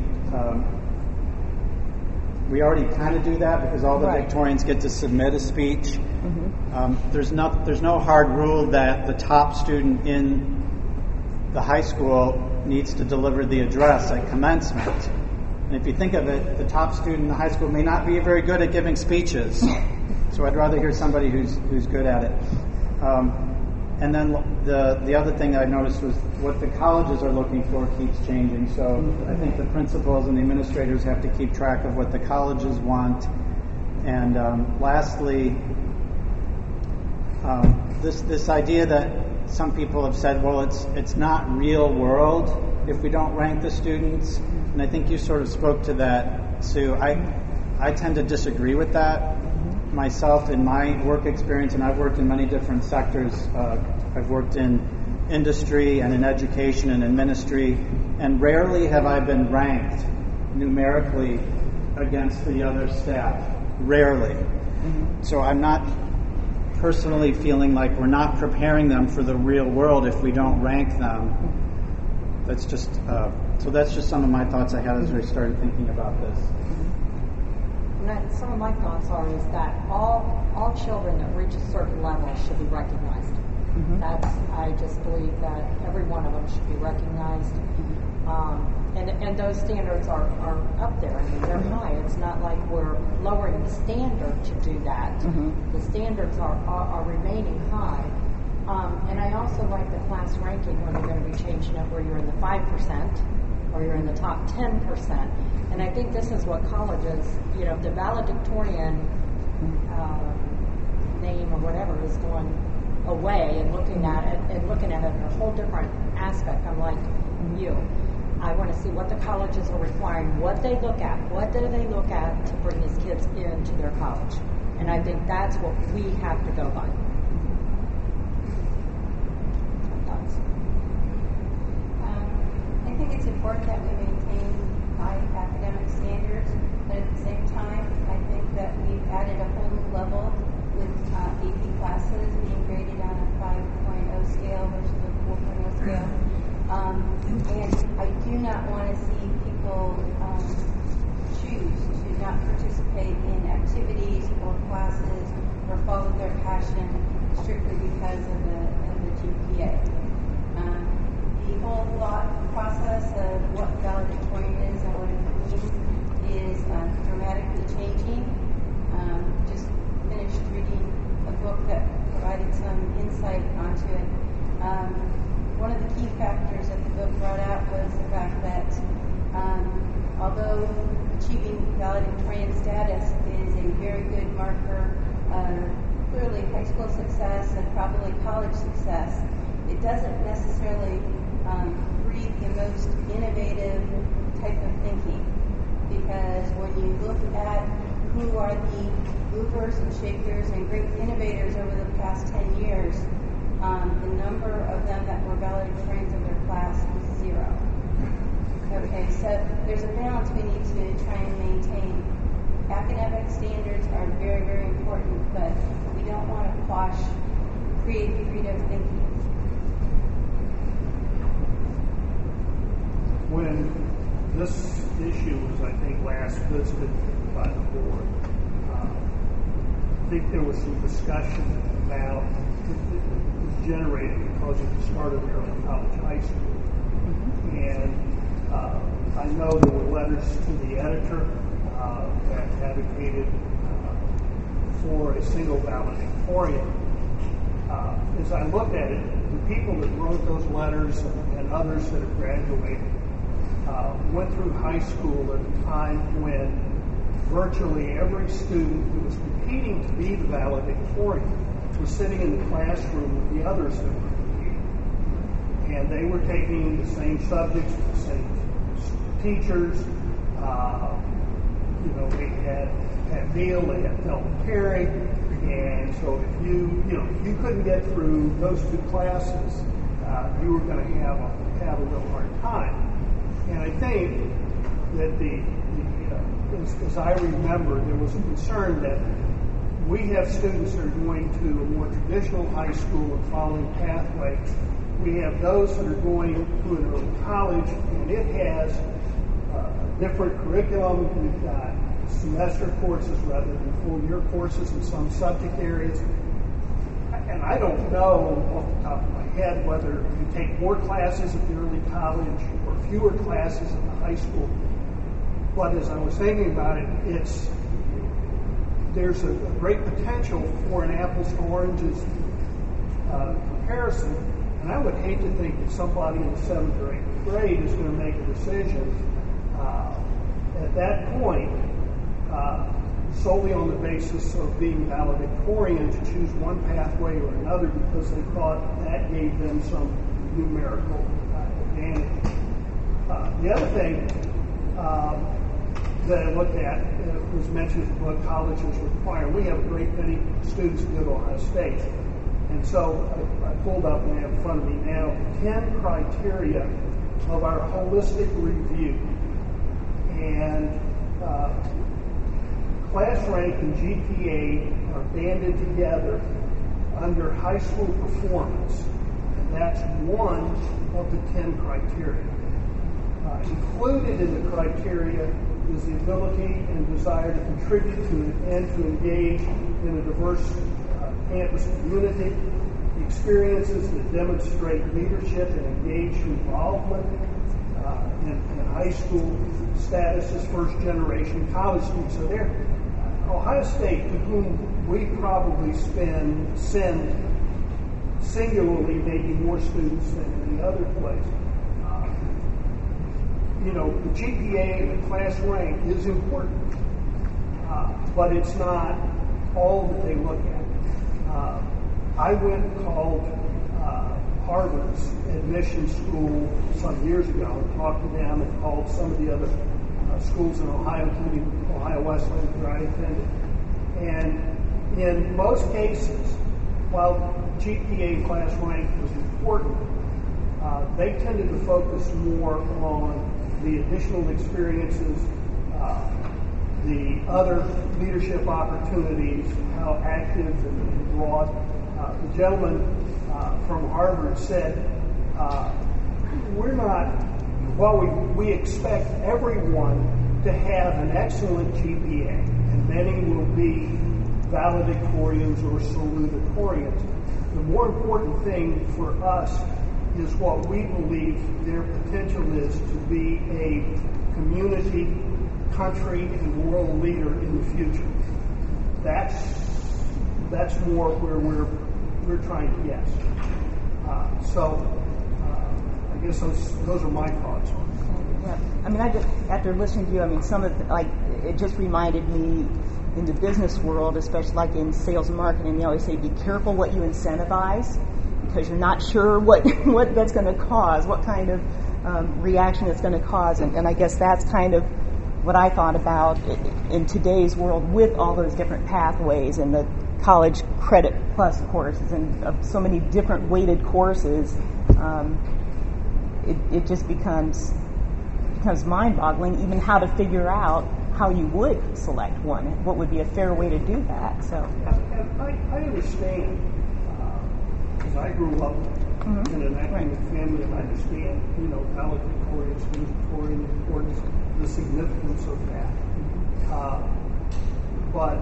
we already kind of do that because all the Victorians get to submit a speech. Mm-hmm. There's no hard rule that the top student in the high school needs to deliver the address at commencement. And if you think of it, the top student in the high school may not be very good at giving speeches. So I'd rather hear somebody who's good at it. And then the other thing I noticed was what the colleges are looking for keeps changing. So I think the principals and the administrators have to keep track of what the colleges want. And lastly, this idea that some people have said, well, it's not real world if we don't rank the students. And I think you sort of spoke to that, Sue. I tend to disagree with that myself in my work experience, and I've worked in many different sectors. I've worked in industry and in education and in ministry, and rarely have I been ranked numerically against the other staff. Rarely. Mm-hmm. So I'm not personally feeling like we're not preparing them for the real world if we don't rank them. That's just some of my thoughts I had as we started thinking about this. Some of my thoughts is that all children that reach a certain level should be recognized. Mm-hmm. I just believe that every one of them should be recognized. And those standards are up there. I mean, they're high. It's not like we're lowering the standard to do that. Mm-hmm. The standards are remaining high. And I also like the class ranking where they're going to be changing it where you're in the 5% or you're in the top 10%. And I think this is what colleges, the valedictorian name or whatever is going away and looking at it in a whole different aspect. I'm like you. I want to see what the colleges are requiring, what they look at, what do they look at to bring these kids into their college. And I think that's what we have to go by. I think it's important that we maintain high academic standards, but at the same time, I think that we've added a whole new level with AP classes being graded on a 5.0 scale versus a 4.0 scale. And I do not want to see people choose to not participate in activities or classes or follow their passion strictly because of the GPA. The whole thought process of what valedictorian is and what it means is dramatically changing. Just finished reading a book that provided some insight onto it. One of the key factors that the book brought out was the fact that although achieving valedictorian status is a very good marker of clearly high school success and probably college success, it doesn't necessarily breed the most innovative type of thinking, because when you look at who who are the movers and shakers and great innovators over the past 10 years, the number of them that were valedictorians of their class was 0. Okay, so there's a balance we need to try and maintain. Academic standards are very, very important, but we don't want to quash creative thinking. When this issue was, I think, last visited by the board, I think there was some discussion about it was generated because of the start of the early college high school. And I know there were letters to the editor that advocated for a single valedictorian. As I looked at it, the people that wrote those letters and others that have graduated went through high school at a time when virtually every student who was competing to be the valedictorian was sitting in the classroom with the others that were competing. And they were taking the same subjects with the same teachers. They had Neil, they had Felton Perry, and so if you couldn't get through those two classes, you were going to have a real hard time. And I think that as I remember, there was a concern that we have students that are going to a more traditional high school and following pathways. We have those that are going to an early college, and it has a different curriculum. We've got semester courses rather than full-year courses in some subject areas. And I don't know off the top of my head whether you take more classes at the early college or fewer classes at the high school. But as I was thinking about it, there's a great potential for an apples to oranges comparison. And I would hate to think that somebody in the 7th or 8th grade is going to make a decision at that point solely on the basis of being valedictorian to choose one pathway or another because they thought that gave them some numerical advantage. The other thing that I looked at was mentioned what colleges require. We have a great many students who go to Ohio State. And so I pulled up and I have in front of me now 10 criteria of our holistic review. And class rank and GPA are banded together under high school performance. And that's one of the 10 criteria. Included in the criteria is the ability and desire to contribute to and to engage in a diverse campus community, experiences that demonstrate leadership and engaged involvement in high school status as first-generation college students. So there, Ohio State, to whom we probably send singularly maybe more students than any other place. The GPA and the class rank is important, but it's not all that they look at. I went and called Harvard's admission school some years ago and talked to them and called some of the other schools in Ohio, including Ohio Wesleyan, where I attended. And in most cases, while GPA and class rank was important, they tended to focus more on the additional experiences, the other leadership opportunities, how active and broad. The gentleman from Harvard said, while we expect everyone to have an excellent GPA, and many will be valedictorians or salutatorians, the more important thing for us is what we believe their potential is to be a community, country, and world leader in the future. That's more where we're trying to guess. I guess those are my thoughts on it. Yeah. I mean, after listening to you, some of it just reminded me in the business world, especially like in sales and marketing, they always say, be careful what you incentivize, because you're not sure what that's going to cause, what kind of reaction it's going to cause. And I guess that's kind of what I thought about. in today's world, with all those different pathways and the college credit plus courses and so many different weighted courses, it just becomes mind-boggling even how to figure out how you would select one. What would be a fair way to do that? So, and I understand, because I grew up in an academic family, and I understand, valedictorian, salutatorian, the importance, the significance of that. But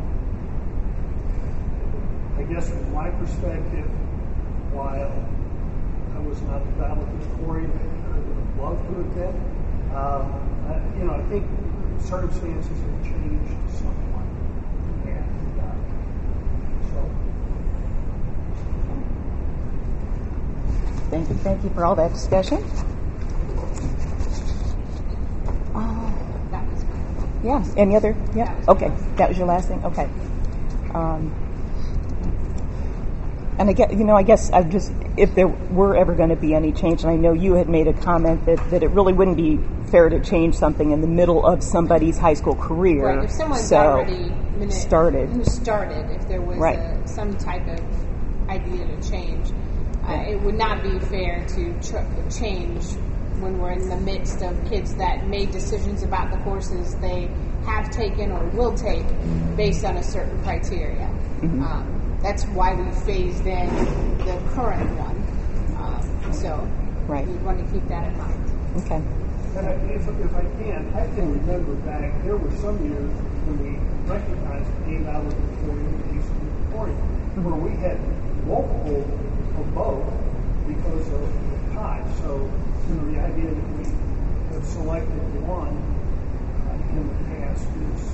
I guess from my perspective, while I was not the valedictorian I would have loved to have been, I think circumstances have changed somewhat. And so. Thank you for all that discussion. That was mine. Yeah. Any other? Yeah. Okay. That was your last thing. Okay. And I guess if there were ever going to be any change, and I know you had made a comment that it really wouldn't be fair to change something in the middle of somebody's high school career. Right. If someone's already started, if there was some type of idea to change, it would not be fair to change when we're in the midst of kids that made decisions about the courses they have taken or will take based on a certain criteria. Mm-hmm. That's why we phased in the current one. We want to keep that in mind. Okay. And if I can remember back, there were some years when we recognized a valedictorian and a salutatorian, where we had multiple of both because of the tie. So, the idea that we have selected one in the past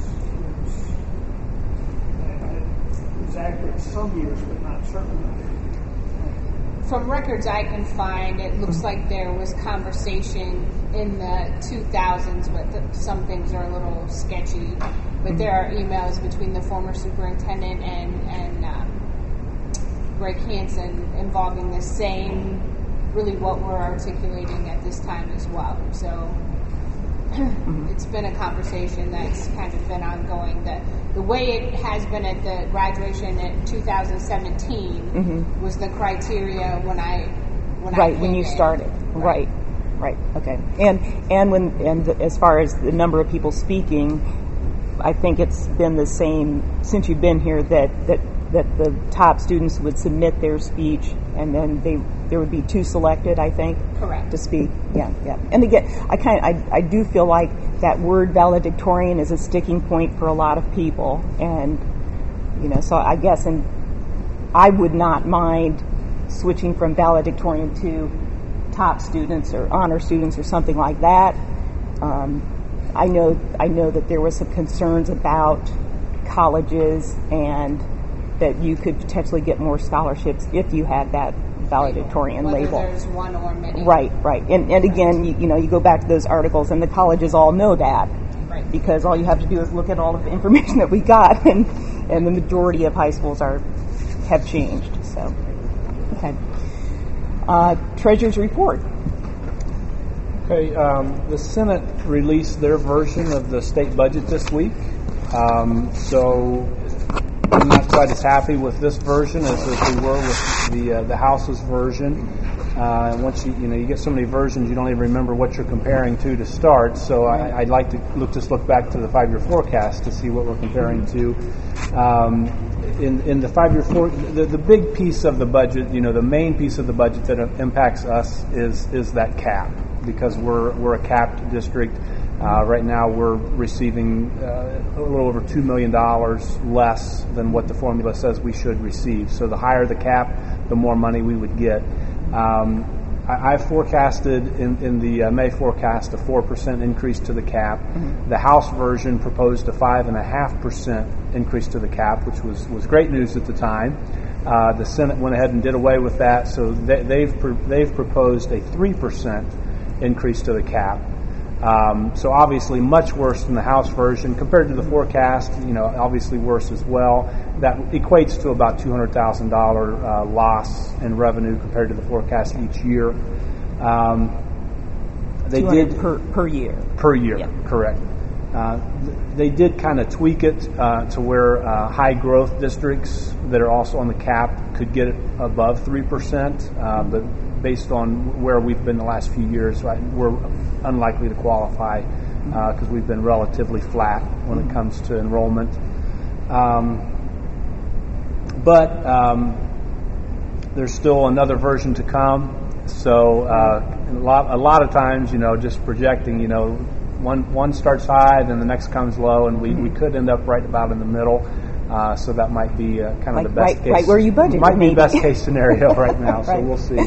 is accurate some years, but not certainly. From records I can find, it looks like there was conversation in the 2000s, but some things are a little sketchy. But there are emails between the former superintendent and Greg Hansen involving the same, really what we're articulating at this time as well. So it's been a conversation that's kind of been ongoing. The way it has been at the graduation in 2017 was the criteria when you started. Right. Okay. And as far as the number of people speaking, I think it's been the same since you've been here that the top students would submit their speech, and then there would be two selected, I think, correct, to speak. Yeah. And again, I do feel like that word valedictorian is a sticking point for a lot of people, and so I guess, and I would not mind switching from valedictorian to top students or honor students or something like that. I know that there were some concerns about colleges and that you could potentially get more scholarships if you had that valedictorian label. Whether there's one or many. Right. And again, you go back to those articles, and the colleges all know that, right, because all you have to do is look at all of the information that we got, and the majority of high schools have changed. So, okay. Treasurer's report. Okay, the Senate released their version of the state budget this week, so I'm not quite as happy with this version as we were with the House's version. Once you get so many versions, you don't even remember what you're comparing to start. So I'd like to look back to the 5-year forecast to see what we're comparing to. In the 5-year the big piece of the budget, the main piece of the budget that impacts us is that cap, because we're a capped district. Right now we're receiving a little over $2 million less than what the formula says we should receive. So the higher the cap, the more money we would get. I forecasted in the May forecast a 4% increase to the cap. Mm-hmm. The House version proposed a 5.5% increase to the cap, which was great news at the time. The Senate went ahead and did away with that, so they've proposed a 3% increase to the cap. So obviously much worse than the House version compared to the forecast. Obviously worse as well. That equates to about $200,000 loss in revenue compared to the forecast each year. They did per year. Per year, yeah. Correct. They did kind of tweak it to where high growth districts that are also on the cap could get it above 3%, but based on where we've been the last few years, we're unlikely to qualify because we've been relatively flat when it comes to enrollment. But there's still another version to come. So a lot of times, just projecting, one starts high, then the next comes low, and we could end up right about in the middle. So that might be kind of the best case. Right where you budgeted. Might be best case scenario right now. So we'll see.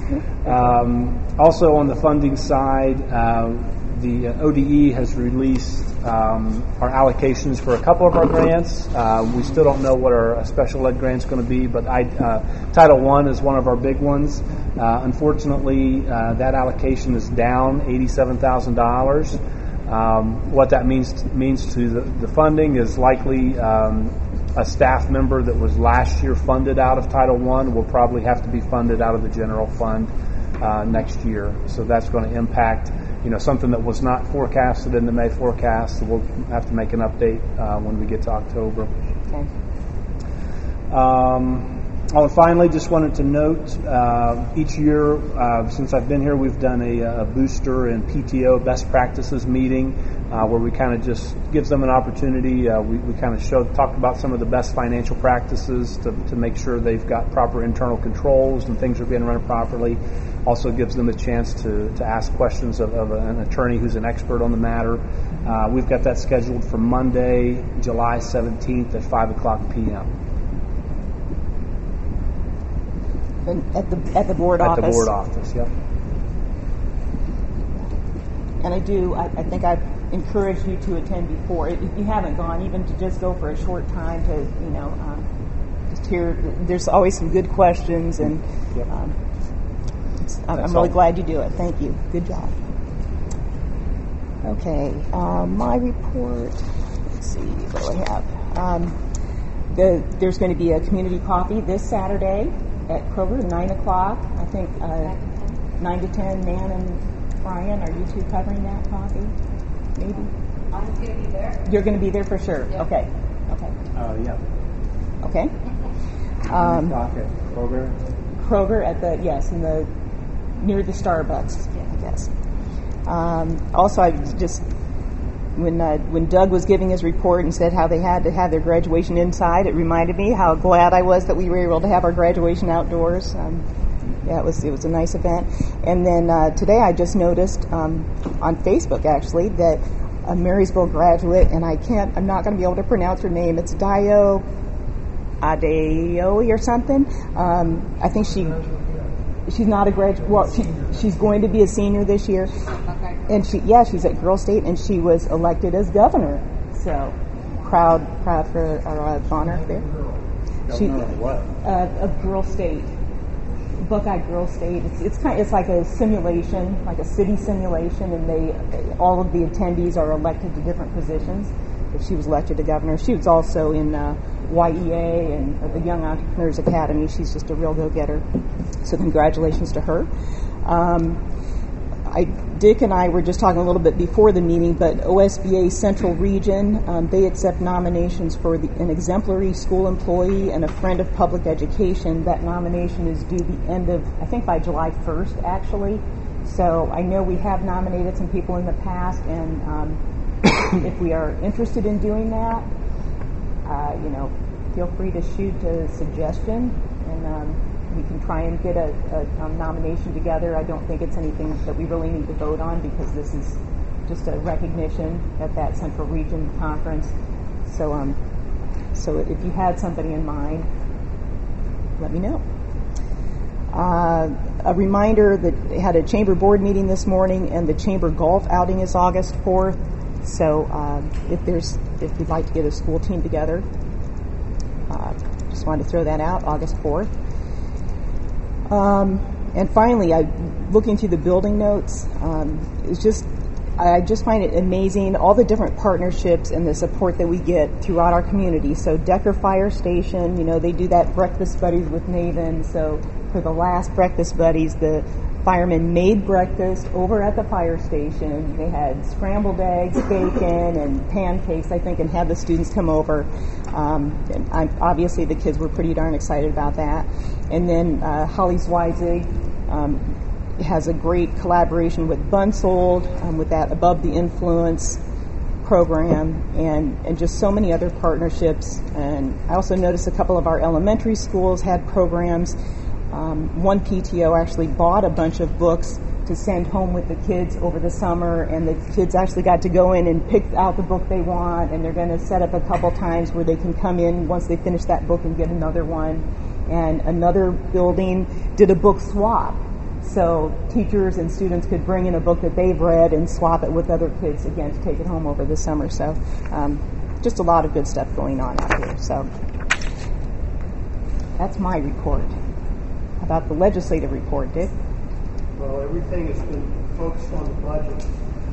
Also on the funding side, the ODE has released our allocations for a couple of our grants. We still don't know what our special ed grant's going to be, but Title I is one of our big ones. Unfortunately, that allocation is down $87,000. What that means to the funding is likely a staff member that was last year funded out of Title I will probably have to be funded out of the general fund next year. So that's going to impact something that was not forecasted in the May forecast. So we'll have to make an update when we get to October. Okay. And finally, just wanted to note, each year since I've been here, we've done a booster and PTO best practices meeting where we kind of just gives them an opportunity. We kind of talked about some of the best financial practices to make sure they've got proper internal controls and things are being run properly. Also gives them a chance to ask questions of an attorney who's an expert on the matter. We've got that scheduled for Monday, July 17th at 5 o'clock p.m. At the board office. At the board office, yep. And I think I've encouraged you to attend before. If you haven't gone, even to just go for a short time to, just hear. There's always some good questions, and yep. I'm really glad you do it. Thank you. Good job. Okay, my report. Let's see, what do I have? There's going to be a community coffee this Saturday at Kroger, 9 o'clock. I think 9 to 10. Nan and Brian, are you two covering that coffee? Maybe. I'm going to be there. You're going to be there for sure. Yep. Okay. Yeah. Okay. Kroger. Kroger near the Starbucks, I guess. Also, I just when Doug was giving his report and said how they had to have their graduation inside, it reminded me how glad I was that we were able to have our graduation outdoors. It was a nice event. And then today I just noticed on Facebook actually that a Marysville graduate, and I'm not going to be able to pronounce her name. It's Dio Adeoye or something. I think she's not a graduate. Well, she's going to be a senior this year. Okay. And she's at Girl State, and she was elected as governor. So proud for our honor there. Governor of what? Of Girl State, Buckeye Girl State. It's like a simulation, like a city simulation, and all of the attendees are elected to different positions. But she was elected to governor. She was also in YEA and the Young Entrepreneurs Academy. She's just a real go-getter. So congratulations to her. Dick and I were just talking a little bit before the meeting, but OSBA Central Region, they accept nominations for an exemplary school employee and a friend of public education. That nomination is due the end of, I think by July 1st, actually. So I know we have nominated some people in the past, and if we are interested in doing that, feel free to shoot a suggestion, and we can try and get a nomination together. I don't think it's anything that we really need to vote on because this is just a recognition at that Central Region conference. So if you had somebody in mind, let me know. A reminder that they had a chamber board meeting this morning, and the chamber golf outing is August 4th. So if you'd like to get a school team together, just wanted to throw that out, August 4th. And finally, looking through the building notes, I just find it amazing, all the different partnerships and the support that we get throughout our community. So Decker Fire Station, they do that Breakfast Buddies with Maven. So for the last Breakfast Buddies, the firemen made breakfast over at the fire station. They had scrambled eggs, bacon, and pancakes, I think, and had the students come over. And obviously, the kids were pretty darn excited about that. And then Holly Zweizig has a great collaboration with Bunsold with that Above the Influence program, and just so many other partnerships. And I also noticed a couple of our elementary schools had programs. One PTO actually bought a bunch of books to send home with the kids over the summer, and the kids actually got to go in and pick out the book they want, and they're going to set up a couple times where they can come in once they finish that book and get another one. And another building did a book swap, so teachers and students could bring in a book that they've read and swap it with other kids, again, to take it home over the summer. So just a lot of good stuff going on out here. So that's my report. How about the legislative report, Dick? Well, everything has been focused on the budget.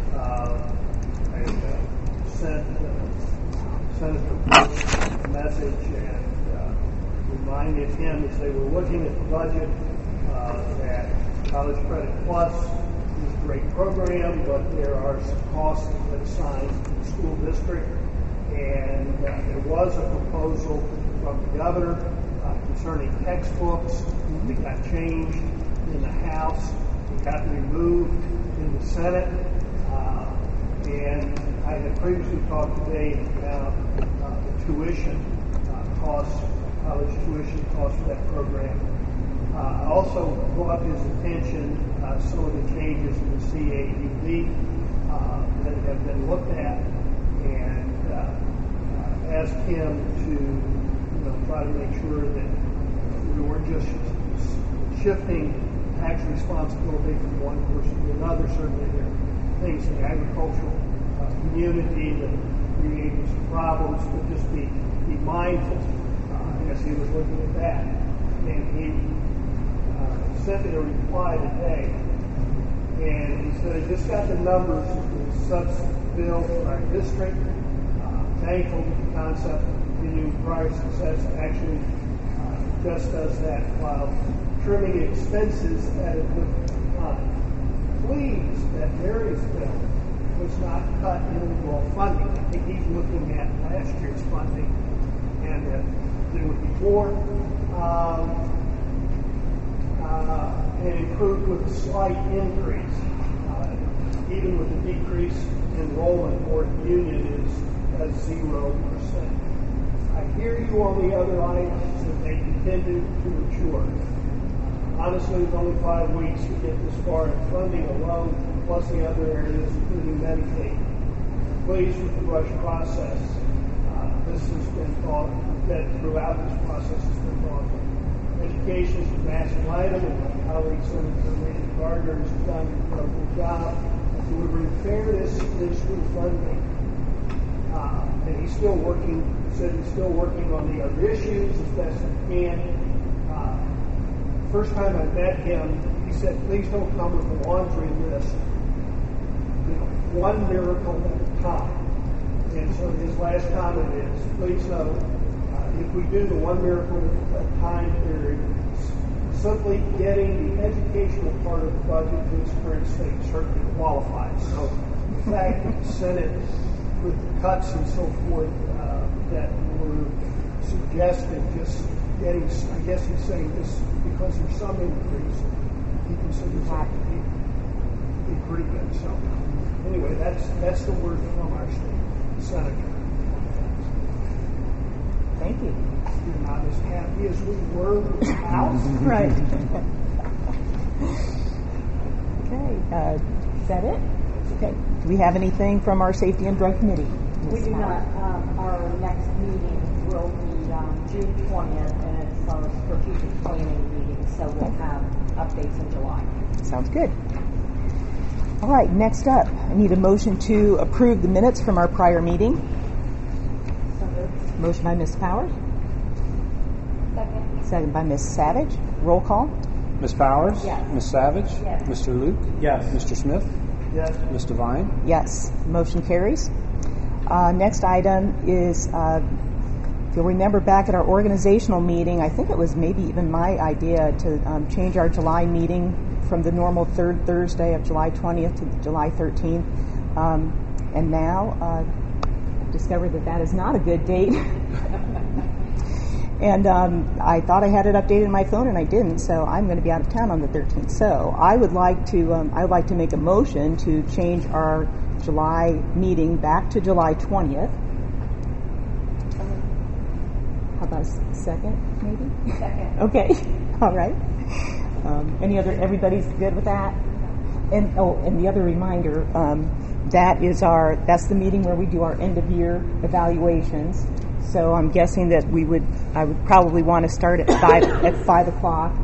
I sent Senator Bush a message and reminded him as they were looking at the budget that College Credit Plus is a great program, but there are some costs that assigned to the school district. And there was a proposal from the governor concerning textbooks. It got changed in the House. It got removed in the Senate. And I had previously talked today about the tuition costs, college tuition costs for that program. I also brought his attention some of the changes in the CAUV that have been looked at, and asked him to try to make sure that we weren't just shifting tax responsibility from one person to another. Certainly there are things in the agricultural community that create some problems, but just be mindful as he was looking at that. And he sent me a reply today, and he said, I just got the numbers of the subs bill for our district. Thankful that the concept of continuing prior success actually just does that while trimming expenses at a good time. Pleased that Mary's bill was not cut in overall funding. I think he's looking at last year's funding, and that there would be more, and improved with a slight increase. Even with the decrease in enrollment, Morton Union is at 0%. I hear you on the other items that they continue to mature. Honestly, it's only 5 weeks to get this far in funding alone, plus the other areas, including Medicaid. I'm pleased with the rush process. This has been thought that throughout this process has been thought. Education is a massive item, and my colleague Senator Randy Gardner has done an incredible job of delivering fairness in school funding. And he's still working, said he's still working on the other issues as best he can. First time I met him, he said, please don't come with a laundry list. One miracle at a time. And so his last comment is, please note, if we do the one miracle at a time period, simply getting the educational part of the budget to its current state certainly qualifies. So the fact that the Senate, with the cuts and so forth that were suggested, just getting, I guess he's saying this because there's some increase, he considers that to be pretty good. So anyway, that's the word from our state senator. Thank you. You're not as happy as we were with the House. Right. Okay. Is that it? Okay. Do we have anything from our Safety and Drug Committee? We do not. Our next meeting will be June 20th, and it's our strategic planning meeting, so we'll have updates in July. Sounds good. All right, next up, I need a motion to approve the minutes from our prior meeting. Motion by Ms. Powers. Second. Second by Ms. Savage. Roll call. Ms. Powers? Yes. Ms. Savage? Yes. Mr. Luke? Yes. Mr. Smith? Yes. Ms. Devine? Yes. Motion carries. Next item is, if you'll remember back at our organizational meeting, I think it was maybe even my idea to change our July meeting from the normal third Thursday of July 20th to July 13th. And now I've discovered that is not a good date. And I thought I had it updated in my phone, and I didn't. So I'm going to be out of town on the 13th. So I would like to make a motion to change our July meeting back to July 20th. How about a second, maybe? Second. Okay. All right. Everybody's good with that? And the other reminder, that's the meeting where we do our end of year evaluations. So I'm guessing that I would probably want to start at 5 o'clock.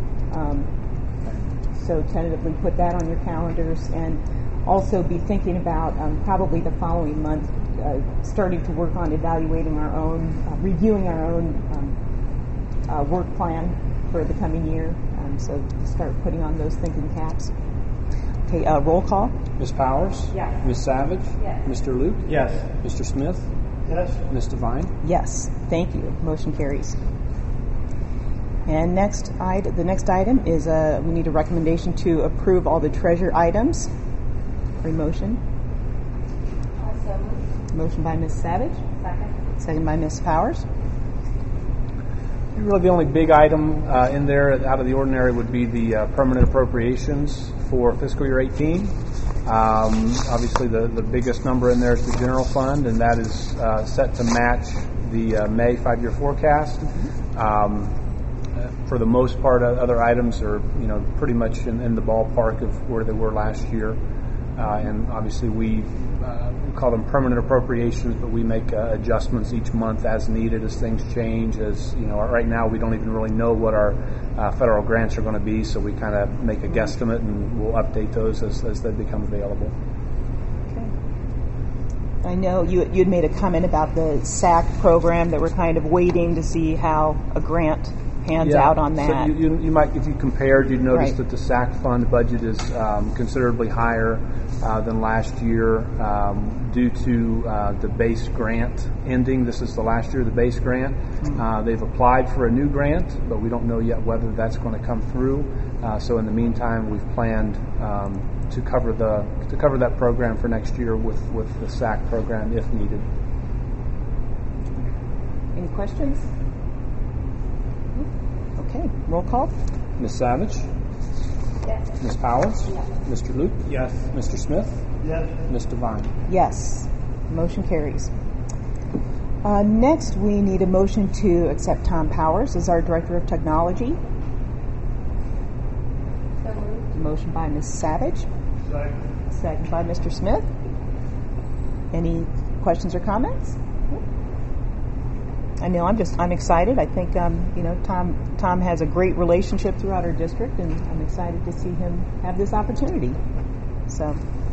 So tentatively put that on your calendars, and also be thinking about probably the following month starting to work on evaluating our own, reviewing our own work plan for the coming year. So start putting on those thinking caps. Okay, roll call. Ms. Powers? Yes. Ms. Savage? Yes. Mr. Luke? Yes. Mr. Smith? Yes. Ms. Devine? Yes, thank you. Motion carries. And the next item is we need a recommendation to approve all the treasure items. For motion. So moved. Motion by Ms. Savage. Second. Second by Ms. Powers. Really, the only big item in there out of the ordinary would be the permanent appropriations for fiscal year 18. Obviously, the biggest number in there is the general fund, and that is set to match the May 5-year forecast. For the most part, other items are pretty much in the ballpark of where they were last year. And obviously, we call them permanent appropriations, but we make adjustments each month as needed as things change. Right now, we don't even really know what our federal grants are going to be, so we kind of make a guesstimate, and we'll update those as they become available. Okay. I know you had made a comment about the SAC program that we're kind of waiting to see how a grant pans out on that. So you might, if you compared, you'd notice Right. that the SAC fund budget is considerably higher than last year due to the base grant ending. This is the last year of the base grant. They've applied for a new grant, but we don't know yet whether that's going to come through. So in the meantime, we've planned to cover that program for next year with the SAC program if needed. Any questions? Okay, roll call. Ms. Savage? Yes. Ms. Powers? Yes. Mr. Luke? Yes. Mr. Smith? Yes. Ms. Devine? Yes, motion carries. Next, we need a motion to accept Tom Powers as our Director of Technology. So moved. Motion by Ms. Savage, Second. second by Mr. Smith. Any questions or comments? I know I'm excited. I think Tom has a great relationship throughout our district, and I'm excited to see him have this opportunity. So,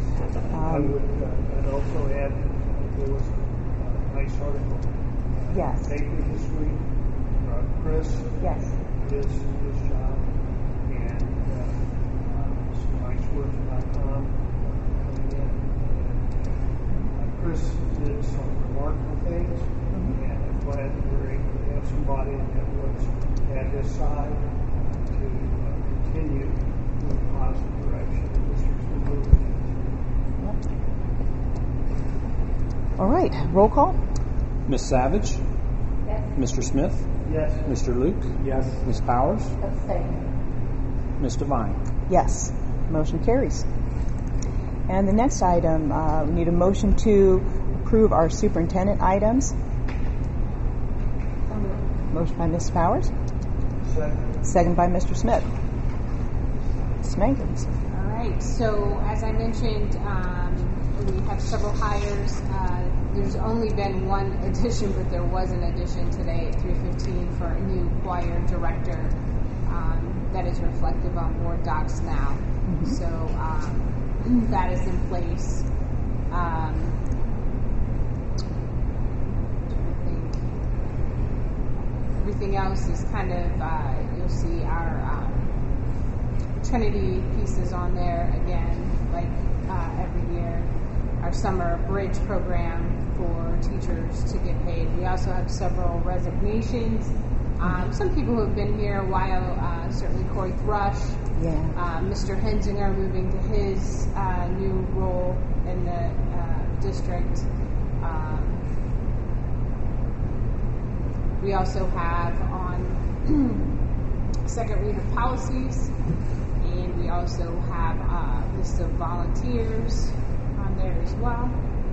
I'd also add there was a nice article. Yes. Paper this week. Chris. yes. His job and some nice words.com coming in. And Chris did some remarkable things, and I'm glad that we're able to have somebody that was at his side to continue in a positive direction. The district's been moving. All right, roll call. Ms. Savage? Yes. Mr. Smith? Yes. Mr. Luke? Yes. Ms. Powers? Abstain. Ms. Devine? Yes, motion carries. And the next item, we need a motion to approve our superintendent items. So moved. Motion by Ms. Powers, Second. second by Mr. Smith. Ms. Mankins. All right, so as I mentioned, we have several hires. There's only been one addition, but there was an addition today at 3:15 for a new choir director that is reflective on board docs now. Mm-hmm. So that is in place. Everything else is kind of, you'll see our Trinity pieces on there again, like every year. Our summer bridge program for teachers to get paid. We also have several resignations. Some people who have been here a while, certainly Corey Thrush Yeah. Mr. Hensinger moving to his new role in the district. We also have on second read of policies, and we also have a list of volunteers on there as well.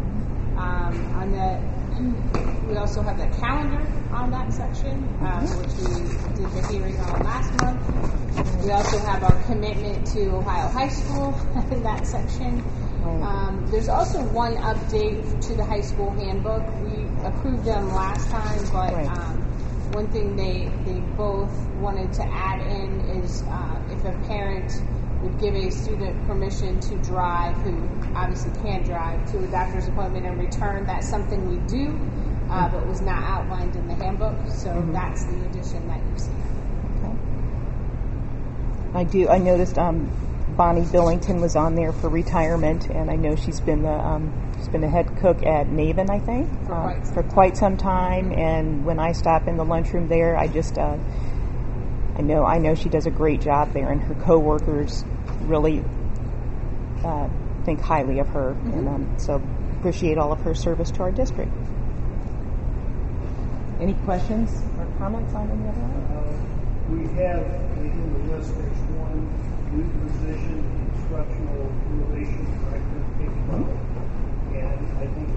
We also have the calendar on that section, which we did the hearing on last month. We also have our commitment to Ohio High School in that section. There's also one update to the high school handbook. We approved them last time, but one thing they both wanted to add in is if a parent would give a student permission to drive, who obviously can't drive, to a doctor's appointment and return. That's something we do, but was not outlined in the handbook. So that's the addition that you see. Okay. I noticed Bonnie Billington was on there for retirement, and I know she's been the head cook at Maven, I think, for quite some time. And when I stop in the lunchroom there, I just I know she does a great job there, and her coworkers really think highly of her, and so appreciate all of her service to our district. Any questions or comments on any of that? We have in the list, there's one new position, instructional relations director, and I think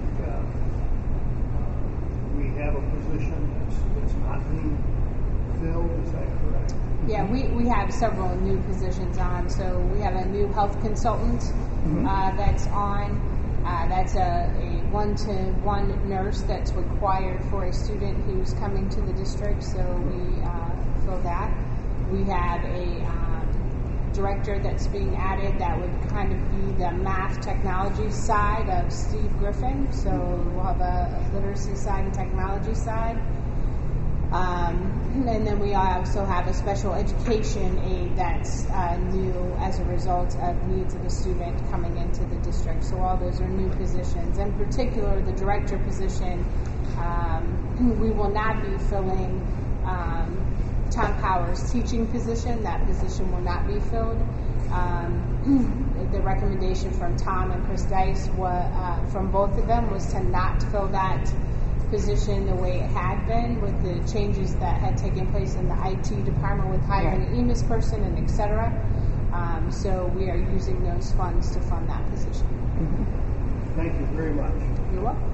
we have a position that's not being filled. Is that correct? Yeah, we have several new positions on. So we have a new health consultant that's on. That's a one-to-one nurse that's required for a student who's coming to the district. So we fill that. We have a director that's being added that would kind of be the math technology side of Steve Griffin. So we'll have a literacy side and technology side. And then we also have a special education aide that's new as a result of needs of a student coming into the district. So all those are new positions. In particular, the director position, we will not be filling Tom Power's teaching position. That position will not be filled. The recommendation from Tom and Chris Dice from both of them was to not fill that position the way it had been with the changes that had taken place in the IT department with hiring an EMIS person and et cetera. So we are using those funds to fund that position. Thank you very much. You're welcome.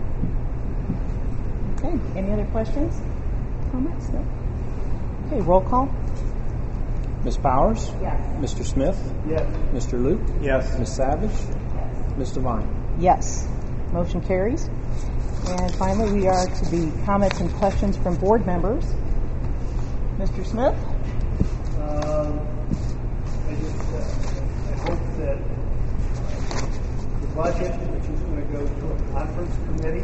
Okay, any other questions? Comments? No? Okay, roll call. Ms. Powers? Yes. Mr. Smith? Yes. Mr. Luke? Yes. Ms. Savage? Ms. Devine? Yes. Motion carries. And finally, we are to the comments and questions from board members. Mr. Smith? I hope that the budget, which is going to go to a conference committee,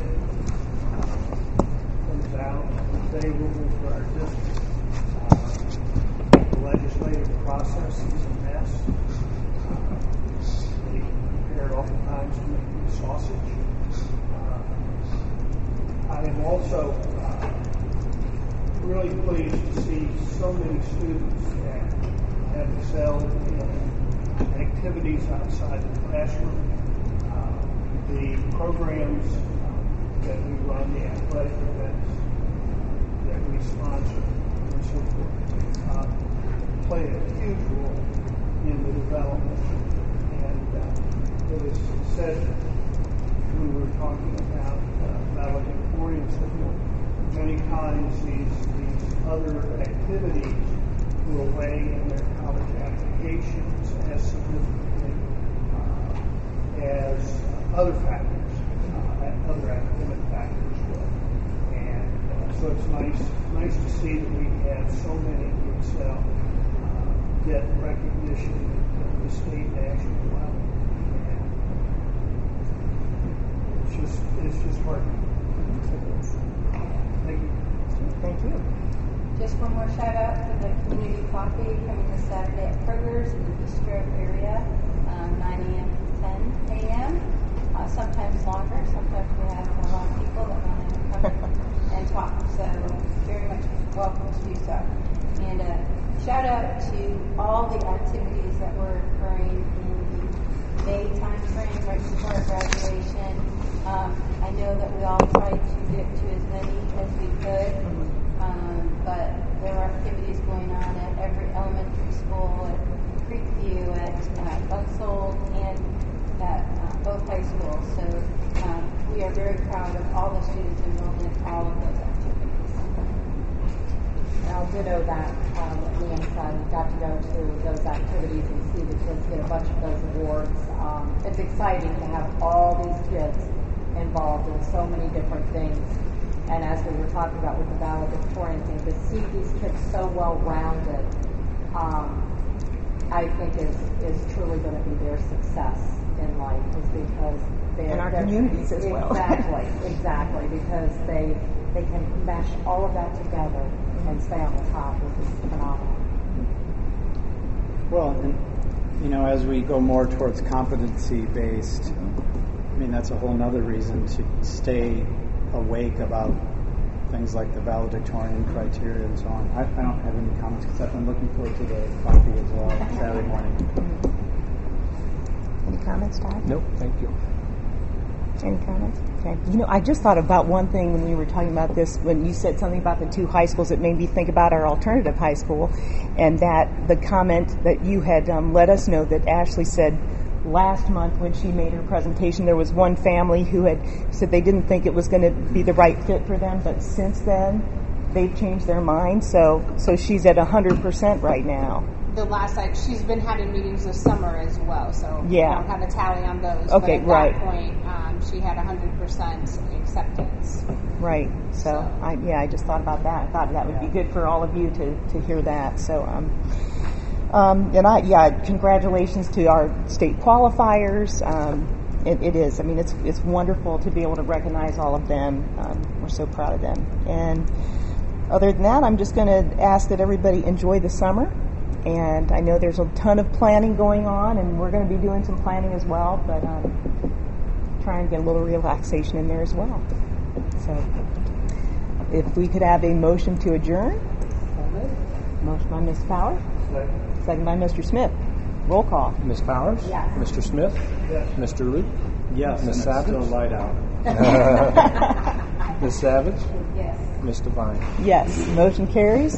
comes out favorable for our district. The legislative process is a mess. They prepare oftentimes to make me sausage. I am also really pleased to see so many students that have excelled in activities outside the classroom. The programs that we run, the athletic events that we sponsor, and so forth, play a huge role in the development. And it was said, we were talking about valedictorians, that many times these other activities will weigh in their college applications as significantly as other factors, other academic factors will. And so it's nice to see that we have so many who excel, get recognition at the state and national level. It's just heartening. Thank you. Thank you. Just one more shout out to the community coffee coming this Saturday at Kroger's in the Bistro area, 9 a.m. to 10 a.m. Sometimes longer. Sometimes we have a lot of people that want to come and talk. So very much welcome to do so. And shout out to all the activities that were occurring in the May timeframe right before our graduation. I know that we all tried to get to as many as we could, but there were activities going on at every elementary school, at Creekview, at Butzold, and at both high schools. So we are very proud of all the students enrolled in all of those activities. And I'll ditto that, what Leanne said. Got to go to those activities and see the kids get a bunch of those awards. It's exciting to have all these kids involved in so many different things. And as we were talking about with the valedictorian thing, to see these kids so well-rounded, I think is truly going to be their success in life, is because in our communities as well. Exactly, because they can mesh all of that together and stay on the top, which is phenomenal. Well, and, as we go more towards competency-based, I mean, that's a whole nother reason to stay awake about things like the valedictorian criteria and so on. I don't have any comments because I've been looking forward to the coffee as well Saturday morning. Any comments, Todd? Nope, thank you. Any comments? Okay. I just thought about one thing when we were talking about this, when you said something about the two high schools, it made me think about our alternative high school, and that the comment that you had let us know that Ashley said last month when she made her presentation, there was one family who had said they didn't think it was going to be the right fit for them, but since then they've changed their mind. So she's at 100% right now. The last she's been having meetings this summer as well, so yeah. I don't have a tally on those. Okay, but at that point, she had 100% acceptance. Right. So I just thought about that. I thought that would be good for all of you to hear that. So congratulations to our state qualifiers. It is. I mean, it's wonderful to be able to recognize all of them. We're so proud of them. And other than that, I'm just going to ask that everybody enjoy the summer. And I know there's a ton of planning going on, and we're going to be doing some planning as well, but trying to get a little relaxation in there as well. So if we could have a motion to adjourn. Motion by Ms. Powers. Second by Mr. Smith. Roll call. Ms. Powers? Yes. Mr. Smith? Yes. Mr. Luke? Yes, Ms. and Savage? it's still light out. Ms. Savage? Yes. Ms. Devine? Yes. Motion carries.